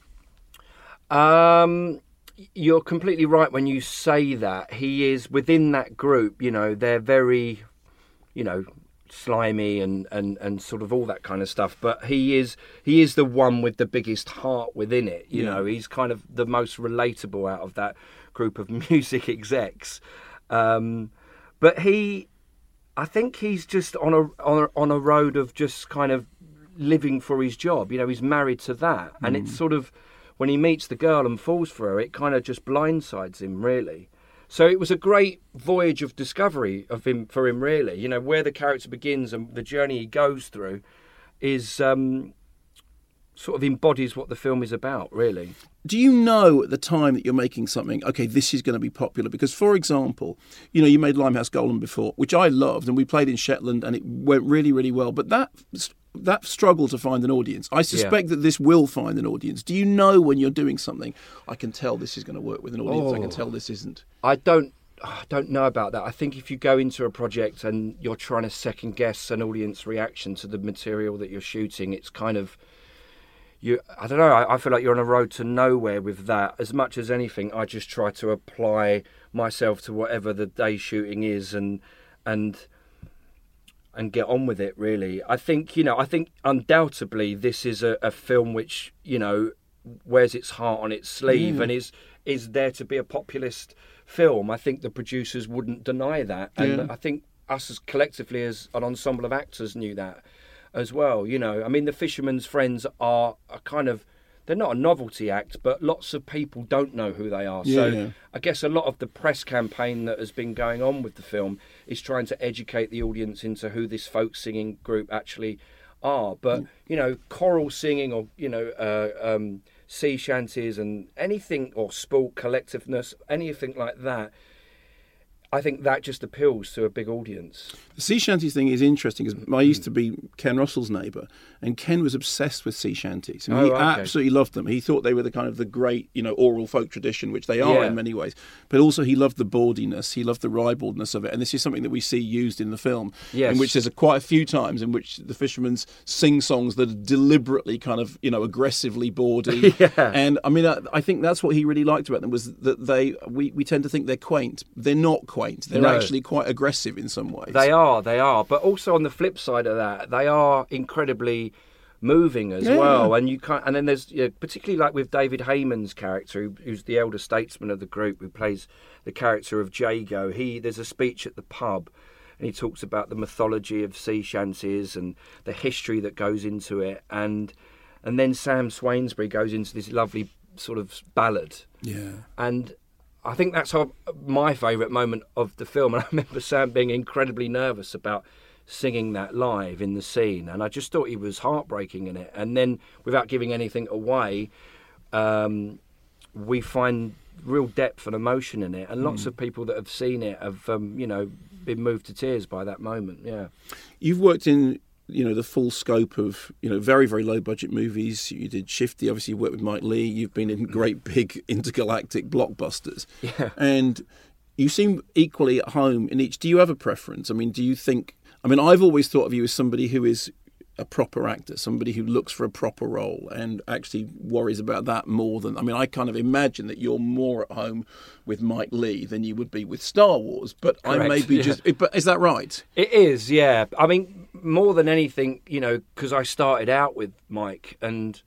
Um, you're completely right when you say that. He is within that group, you know, they're very, you know, slimy and, and, and sort of all that kind of stuff. But he is he is the one with the biggest heart within it. You Yeah. know, he's kind of the most relatable out of that group of music execs. Um, but he, I think he's just on a, on a on a road of just kind of living for his job. You know, he's married to that, and it's sort of, when he meets the girl and falls for her, it kind of just blindsides him, really. So it was a great voyage of discovery of him for him, really. You know, where the character begins and the journey he goes through is um, sort of embodies what the film is about, really. Do you know at the time that you're making something, okay, this is going to be popular? Because, for example, you know, you made Limehouse Golden before, which I loved, and we played in Shetland, and it went really, really well. But that that struggle to find an audience, I suspect that this will find an audience. Do you know when you're doing something, I can tell this is going to work with an audience, I can Oh. tell this isn't? I don't I don't know about that. I think if you go into a project and you're trying to second guess an audience reaction to the material that you're shooting, it's kind of, you. I don't know. I, I feel like you're on a road to nowhere with that. As much as anything, I just try to apply myself to whatever the day's shooting is, and and and get on with it. Really, I think you know. I think undoubtedly this is a, a film which you know wears its heart on its sleeve Mm. and is is there to be a populist film. I think the producers wouldn't deny that, and Yeah. I think us as collectively as an ensemble of actors knew that as well. You know, I mean, the Fisherman's Friends are a kind of, they're not a novelty act, but lots of people don't know who they are. so Yeah. I guess a lot of the press campaign that has been going on with the film is trying to educate the audience into who this folk singing group actually are. But you know, choral singing, or you know, uh, um, sea shanties and anything, or sport collectiveness, anything like that, I think that just appeals to a big audience. The sea shanties thing is interesting, because I used to be Ken Russell's neighbour, and Ken was obsessed with sea shanties. And Oh, he okay. absolutely loved them. He thought they were the kind of the great, you know, oral folk tradition, which they are Yeah. in many ways. But also he loved the bawdiness, he loved the ribaldness of it. And this is something that we see used in the film, Yes. in which there's a, quite a few times in which the fishermen sing songs that are deliberately kind of, you know, aggressively bawdy. Yeah. And I mean, I, I think that's what he really liked about them, was that they, we, we tend to think they're quaint. They're not quaint. They're No. actually quite aggressive in some ways. They are, they are. But also on the flip side of that, they are incredibly moving as Yeah. well. And you can't. And then there's, you know, particularly like with David Heyman's character, who, who's the elder statesman of the group, who plays the character of Jago. He there's a speech at the pub, and he talks about the mythology of sea shanties and the history that goes into it. And and then Sam Swainsbury goes into this lovely sort of ballad. Yeah. And I think that's how, my favourite moment of the film. And I remember Sam being incredibly nervous about singing that live in the scene. And I just thought he was heartbreaking in it. And then, without giving anything away, um, we find real depth and emotion in it. And lots Mm. of people that have seen it have, um, you know, been moved to tears by that moment. Yeah. You've worked in you know, the full scope of, you know, very, very low budget movies. You did Shifty, obviously you worked with Mike Leigh. You've been in great big intergalactic blockbusters. Yeah. And you seem equally at home in each. Do you have a preference? I mean, do you think, I mean, I've always thought of you as somebody who is a proper actor, somebody who looks for a proper role and actually worries about that more than, I mean, I kind of imagine that you're more at home with Mike Leigh than you would be with Star Wars, but Correct, I may be yeah. just, but is that right? It is, yeah. I mean, more than anything, you know, because I started out with Mike, and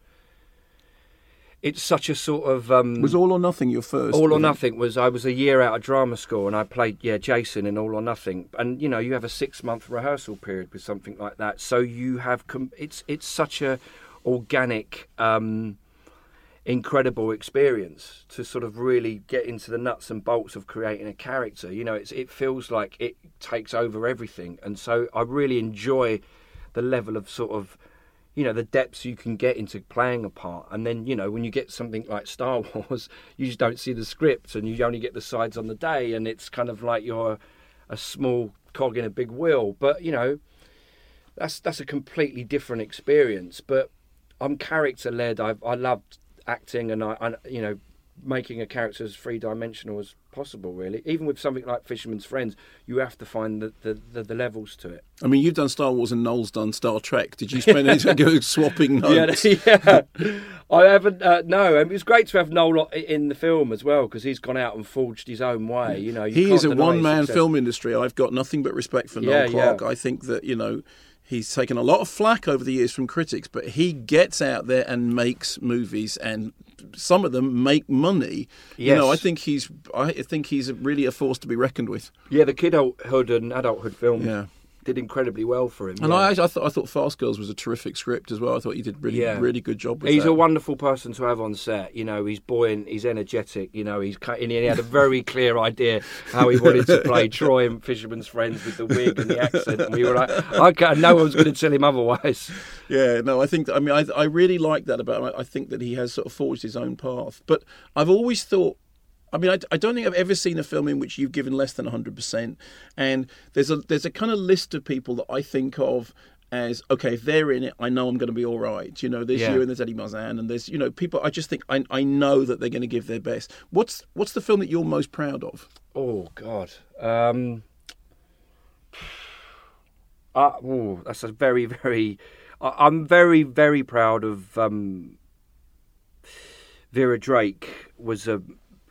it's such a sort of... Um, was All or Nothing your first? All or Nothing was, I was a year out of drama school, and I played, yeah, Jason in All or Nothing. And, you know, you have a six-month rehearsal period with something like that. So you have, com- it's it's such a organic, um, incredible experience to sort of really get into the nuts and bolts of creating a character. You know, it's, it feels like it takes over everything. And so I really enjoy the level of sort of, you know, the depths you can get into playing a part. And then, you know, when you get something like Star Wars, you just don't see the script and you only get the sides on the day, and it's kind of like you're a small cog in a big wheel. But, you know, that's that's a completely different experience. But I'm character-led. I I loved acting, and, I, I, you know, making a character as three-dimensional as possible, really. Even with something like Fisherman's Friends, you have to find the, the, the, the levels to it. I mean, you've done Star Wars and Noel's done Star Trek. Did you spend any time go swapping notes? Yeah, yeah. I haven't, uh, no. It was great to have Noel in the film as well, because he's gone out and forged his own way. You know, you he can't is a deny his one-man success. film industry. I've got nothing but respect for Noel Yeah, Clarke. yeah. I think that, you know, he's taken a lot of flack over the years from critics, but he gets out there and makes movies, and some of them make money. You Yes. know, I think he's I think he's really a force to be reckoned with. Yeah, the kidhood and adulthood film Yeah. did incredibly well for him. And yeah. I, I thought I thought Fast Girls was a terrific script as well. I thought he did really Yeah. really good job with He's that. a wonderful person to have on set. You know, he's buoyant, he's energetic. You know, he's cut- and he had a very clear idea how he wanted to play Troy and Fisherman's Friends with the wig and the accent. And we were like, okay, no one's going to tell him otherwise. Yeah, no, I think, I mean, I, I really like that about him. I think that he has sort of forged his own path. But I've always thought, I mean, I, I don't think I've ever seen a film in which you've given less than one hundred percent. And there's a there's a kind of list of people that I think of as, okay, if they're in it, I know I'm going to be all right. You know, there's Yeah. you and there's Eddie Marzan and there's, you know, people, I just think, I, I know that they're going to give their best. What's what's the film that you're most proud of? Oh, God. Um, uh, ooh, that's a very, very... I, I'm very, very proud of... Um, Vera Drake was a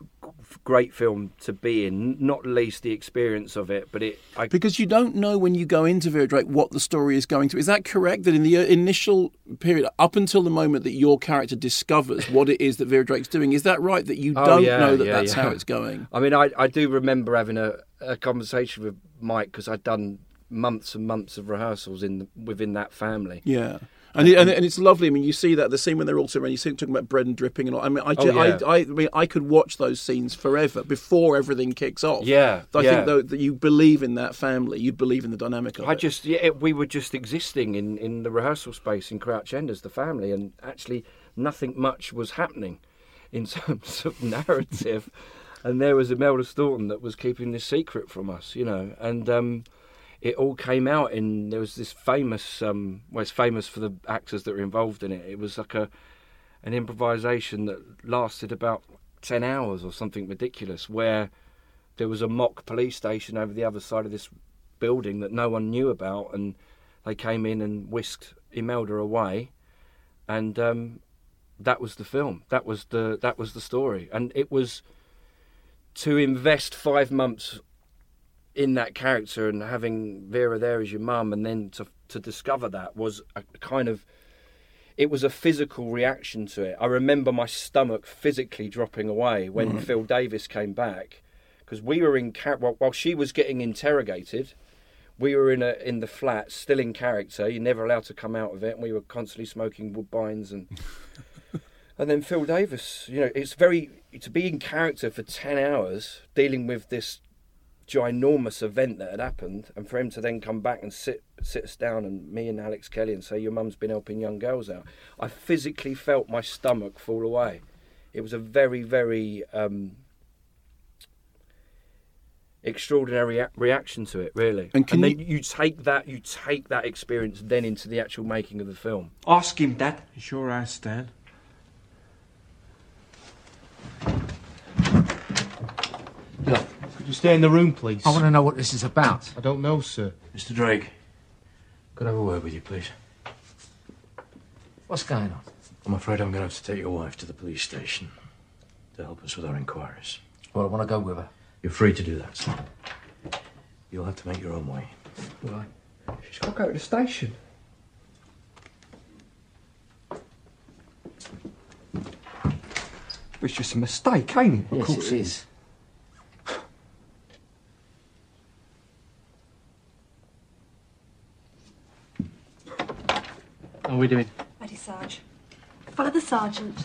great film to be in, not least the experience of it, but it... I, Because you don't know when you go into Vera Drake what the story is going to. Is that correct? That in the initial period, up until the moment that your character discovers what it is that Vera Drake's doing, is that right? That you Oh, don't yeah, know that yeah, that's yeah. how it's going? I mean, I, I do remember having a, a conversation with Mike, because I'd done months and months of rehearsals in the, within that family. Yeah. And, it, and and it's lovely. I mean, you see that the scene when they're all sitting around. You see them talking about bread and dripping and all. I mean, I, Oh, ju- yeah. I, I, I mean, I could watch those scenes forever before everything kicks off. Yeah, I yeah. think though that you believe in that family. You believe in the dynamic of I it. just, yeah, it, we were just existing in, in the rehearsal space in Crouch End as the family, and actually nothing much was happening in terms of narrative. And there was Imelda Staunton that was keeping this secret from us, you know, and um, it all came out in, there was this famous, um, well, it's famous for the actors that were involved in it. It was like a an improvisation that lasted about ten hours or something ridiculous, where there was a mock police station over the other side of this building that no one knew about, and they came in and whisked Imelda away, and um, that was the film. That was the that was the story, and it was to invest five months in that character and having Vera there as your mum, and then to to discover that was a kind of, it was a physical reaction to it. I remember my stomach physically dropping away when Mm. Phil Davis came back, because we were in char- while, while she was getting interrogated, we were in a in the flat, still in character. You're never allowed to come out of it, and we were constantly smoking Woodbines and. And then Phil Davis, you know, it's very, to be in character for ten hours, dealing with this ginormous event that had happened, and for him to then come back and sit sit us down, and me and Alex Kelly, and say, your mum's been helping young girls out. I physically felt my stomach fall away. It was a very, very, um, extraordinary rea- reaction to it, really. And can then you... you take that, you take that experience then into the actual making of the film. Ask him that. You sure asked, Stan? Look, could you stay in the room, please? I want to know what this is about. I don't know, sir. Mister Drake, could I have a word with you, please? What's going on? I'm afraid I'm going to have to take your wife to the police station to help us with our inquiries. Well, I want to go with her. You're free to do that, sir. You'll have to make your own way. Will I? She's got to go to the station. It's just a mistake, ain't it? Yes, of course it is. What are we doing? Ready, Sarge. Follow the sergeant.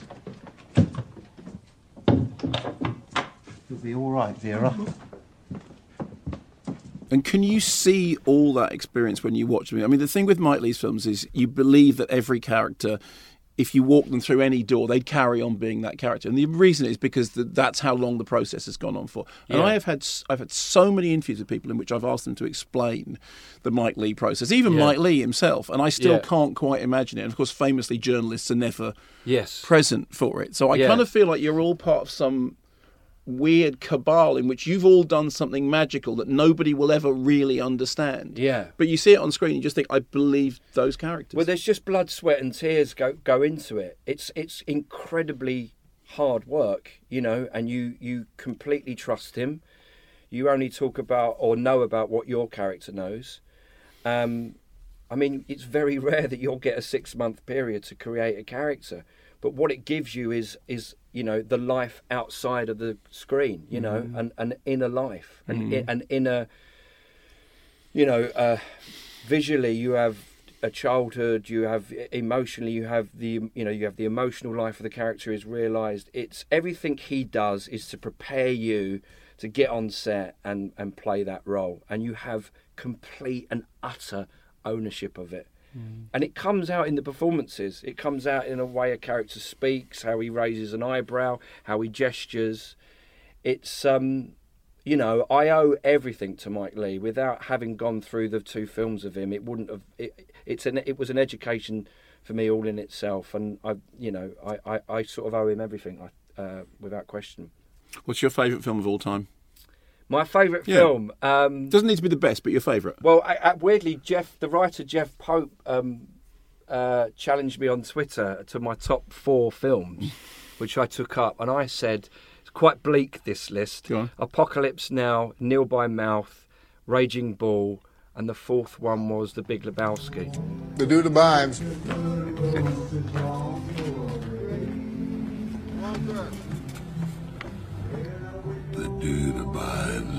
You'll be all right, Vera. And can you see all that experience when you watch them? I mean, the thing with Mike Leigh's films is you believe that every character, if you walk them through any door, they'd carry on being that character. And the reason is because the, that's how long the process has gone on for. And Yeah. I have had I've had so many interviews with people in which I've asked them to explain the Mike Leigh process, even Yeah. Mike Leigh himself, and I still Yeah. can't quite imagine it. And of course, famously, journalists are never Yes. present for it. So I Yeah. kind of feel like you're all part of some weird cabal in which you've all done something magical that nobody will ever really understand. Yeah. But you see it on screen, you just think, I believe those characters. Well, there's just blood, sweat, and tears go go into it. It's it's incredibly hard work, you know, and you you completely trust him. You only talk about or know about what your character knows. Um, I mean, it's very rare that you'll get a six month period to create a character, but what it gives you is is you know the life outside of the screen, you know, Mhm. an an inner life, an Mhm. an inner, you know, uh, visually you have a childhood, you have emotionally, you have the you know you have the emotional life of the character is realised. It's everything he does is to prepare you to get on set and and play that role, and you have complete and utter ownership of it. And it comes out in the performances. It comes out in a way a character speaks, how he raises an eyebrow, how he gestures. It's, um, you know, I owe everything to Mike Leigh. Without having gone through the two films of him, it wouldn't have. It, it's an. It was an education for me all in itself, and I, you know, I, I, I sort of owe him everything, uh, without question. What's your favourite film of all time? My favourite Yeah. film um, doesn't need to be the best, but your favourite. Well, I, I, weirdly, Jeff, the writer Jeff Pope, um, uh, challenged me on Twitter to my top four films, which I took up, and I said it's quite bleak. This list: Go on. Apocalypse Now, Nil by Mouth, Raging Bull, and the fourth one was The Big Lebowski. The dude abides. The dude abides.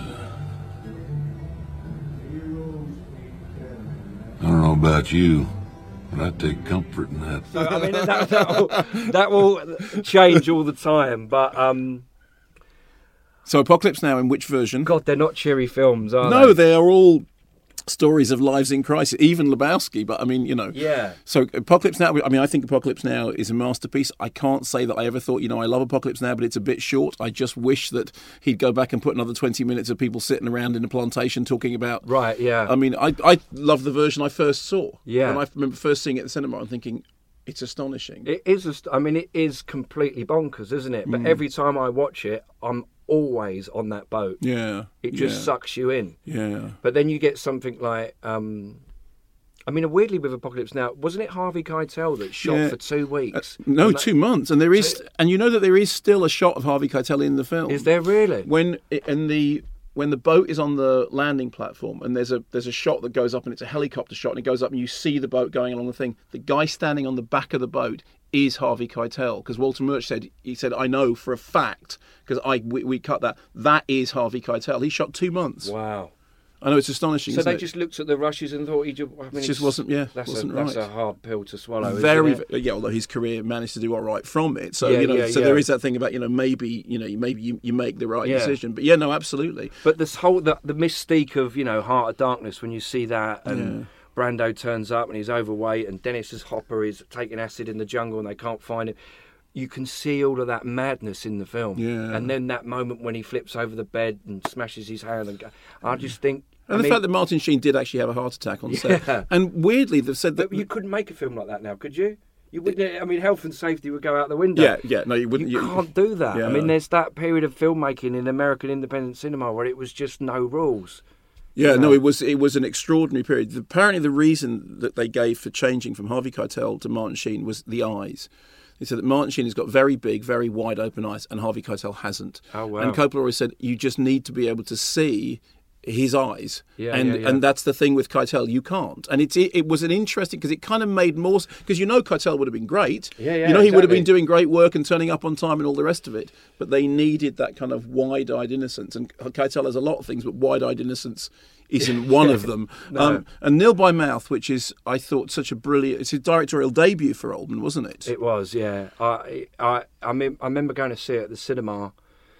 I don't know about you, but I take comfort in that. So I mean that that will, that will change all the time, but um, So Apocalypse Now, in which version? God, they're not cheery films, are no, they? they are all stories of lives in crisis, even Lebowski, but I mean, you know. Yeah. So Apocalypse Now, I mean, I think Apocalypse Now is a masterpiece. I can't say that I ever thought, you know, I love Apocalypse Now, but it's a bit short. I just wish that he'd go back and put another twenty minutes of people sitting around in a plantation talking about... Right, yeah. I mean, I, I love the version I first saw. Yeah. And I remember first seeing it at the cinema and thinking, it's astonishing. It is. A st- I mean, it is completely bonkers, isn't it? But Mm. every time I watch it, I'm always on that boat. Yeah. It just yeah. sucks you in. Yeah. But then you get something like, um, I mean, weirdly with Apocalypse Now, wasn't it Harvey Keitel that shot Yeah. for two weeks? Uh, no, And that- two months, and there is, and you know that there is still a shot of Harvey Keitel in the film. Is there really? When in the when the boat is on the landing platform, and there's a there's a shot that goes up, and it's a helicopter shot, and it goes up, and you see the boat going along the thing. The guy standing on the back of the boat is Harvey Keitel, because Walter Murch said he said I know for a fact because I we, we cut that that is Harvey Keitel. He shot two months. Wow. I know, it's astonishing. So isn't they it? just looked at the rushes and thought he just. I mean, It just it's- wasn't- yeah, that's wasn't a, That's right. a hard pill to swallow. Very, isn't it? yeah. Although his career managed to do all right from it, so Yeah, you know, yeah, so yeah. there is that thing about you know maybe you know maybe you, you make the right Yeah. decision, but yeah, no, absolutely. But this whole the, the mystique of you know Heart of Darkness when you see that and Brando turns up and he's overweight and Dennis Hopper is taking acid in the jungle and they can't find him. you can see all of that madness in the film. Yeah. And then that moment when he flips over the bed and smashes his hand, and go, I just think. And I the mean, fact that Martin Sheen did actually have a heart attack on Yeah. set. And weirdly, they've said that But you couldn't make a film like that now, could you? You wouldn't. I mean, health and safety would go out the window. Yeah, yeah, no, you wouldn't. You, you- can't do that. Yeah. I mean, there's that period of filmmaking in American independent cinema where it was just no rules. Yeah, you no, know? it was it was an extraordinary period. Apparently, the reason that they gave for changing from Harvey Keitel to Martin Sheen was the eyes. They said that Martin Sheen has got very big, very wide open eyes, and Harvey Keitel hasn't. Oh, wow. And Coppola always said you just need to be able to see his eyes, Yeah, and yeah, yeah. and that's the thing with Keitel, you can't. And it's it, it was an interesting because it kind of made more because you know Keitel would have been great. Yeah, yeah, you know he would have been exactly. doing great work and turning up on time and all the rest of it. But they needed that kind of wide-eyed innocence, and Keitel has a lot of things, but wide-eyed innocence isn't one of them. No. Um, and Nil by Mouth, which is I thought such a brilliant, it's a directorial debut for Oldman, wasn't it? It was, yeah. I I I, mean, I remember going to see it at the cinema,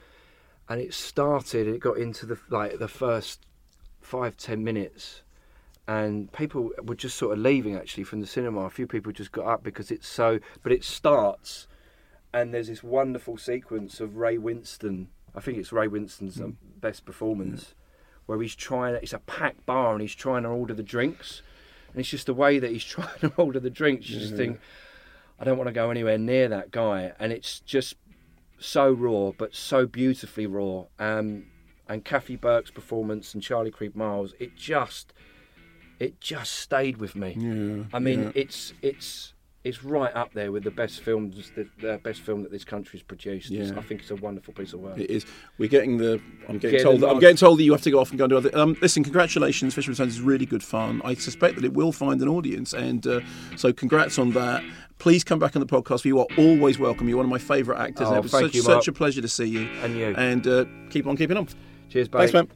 and it started. It got into the like the first five ten minutes, and people were just sort of leaving actually from the cinema. A few people just got up because it's so. But it starts, and there's this wonderful sequence of Ray Winston. I think it's Ray Winston's um, best performance, where he's trying. It's a packed bar, and he's trying to order the drinks, and it's just the way that he's trying to order the drinks. You just Yeah. think, I don't want to go anywhere near that guy, and it's just so raw, but so beautifully raw. Um, and Kathy Burke's performance and Charlie Creed Miles, it just, it just stayed with me. Yeah, I mean, yeah. it's it's it's right up there with the best films, the, the best film that this country's produced. It's- Yeah. I think it's a wonderful piece of work. It is. We're getting the. I'm getting Getting told. the That, I'm last- getting told that you have to go off and go and do other. Um, listen, congratulations, Fisherman's Friends is really good fun. I suspect that it will find an audience, and uh, so congrats on that. Please come back on the podcast. You are always welcome. You're one of my favourite actors. Oh, and it was thank such, you, Mark. such a pleasure to see you. And you. And uh, keep on keeping on. Cheers, buddy. Thanks, man.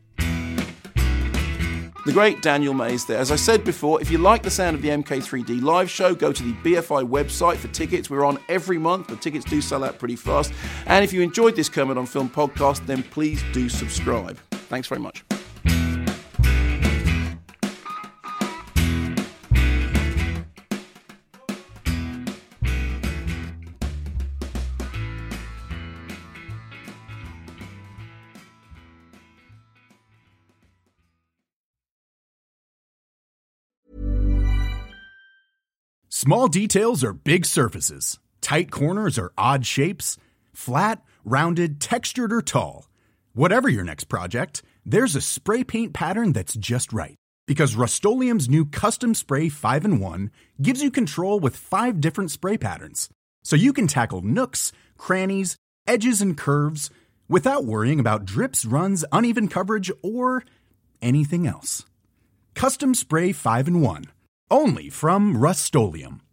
The great Daniel Mays there. As I said before, if you like the sound of the M K three D live show, go to the B F I website for tickets. We're on every month, but tickets do sell out pretty fast. And if you enjoyed this Kermit on Film podcast, then please do subscribe. Thanks very much. Small details are big surfaces. Tight corners are odd shapes. Flat, rounded, textured, or tall. Whatever your next project, there's a spray paint pattern that's just right. Because Rust-Oleum's new Custom Spray five in one gives you control with five different spray patterns. So you can tackle nooks, crannies, edges, and curves without worrying about drips, runs, uneven coverage, or anything else. Custom Spray five in one. Only from Rust-Oleum.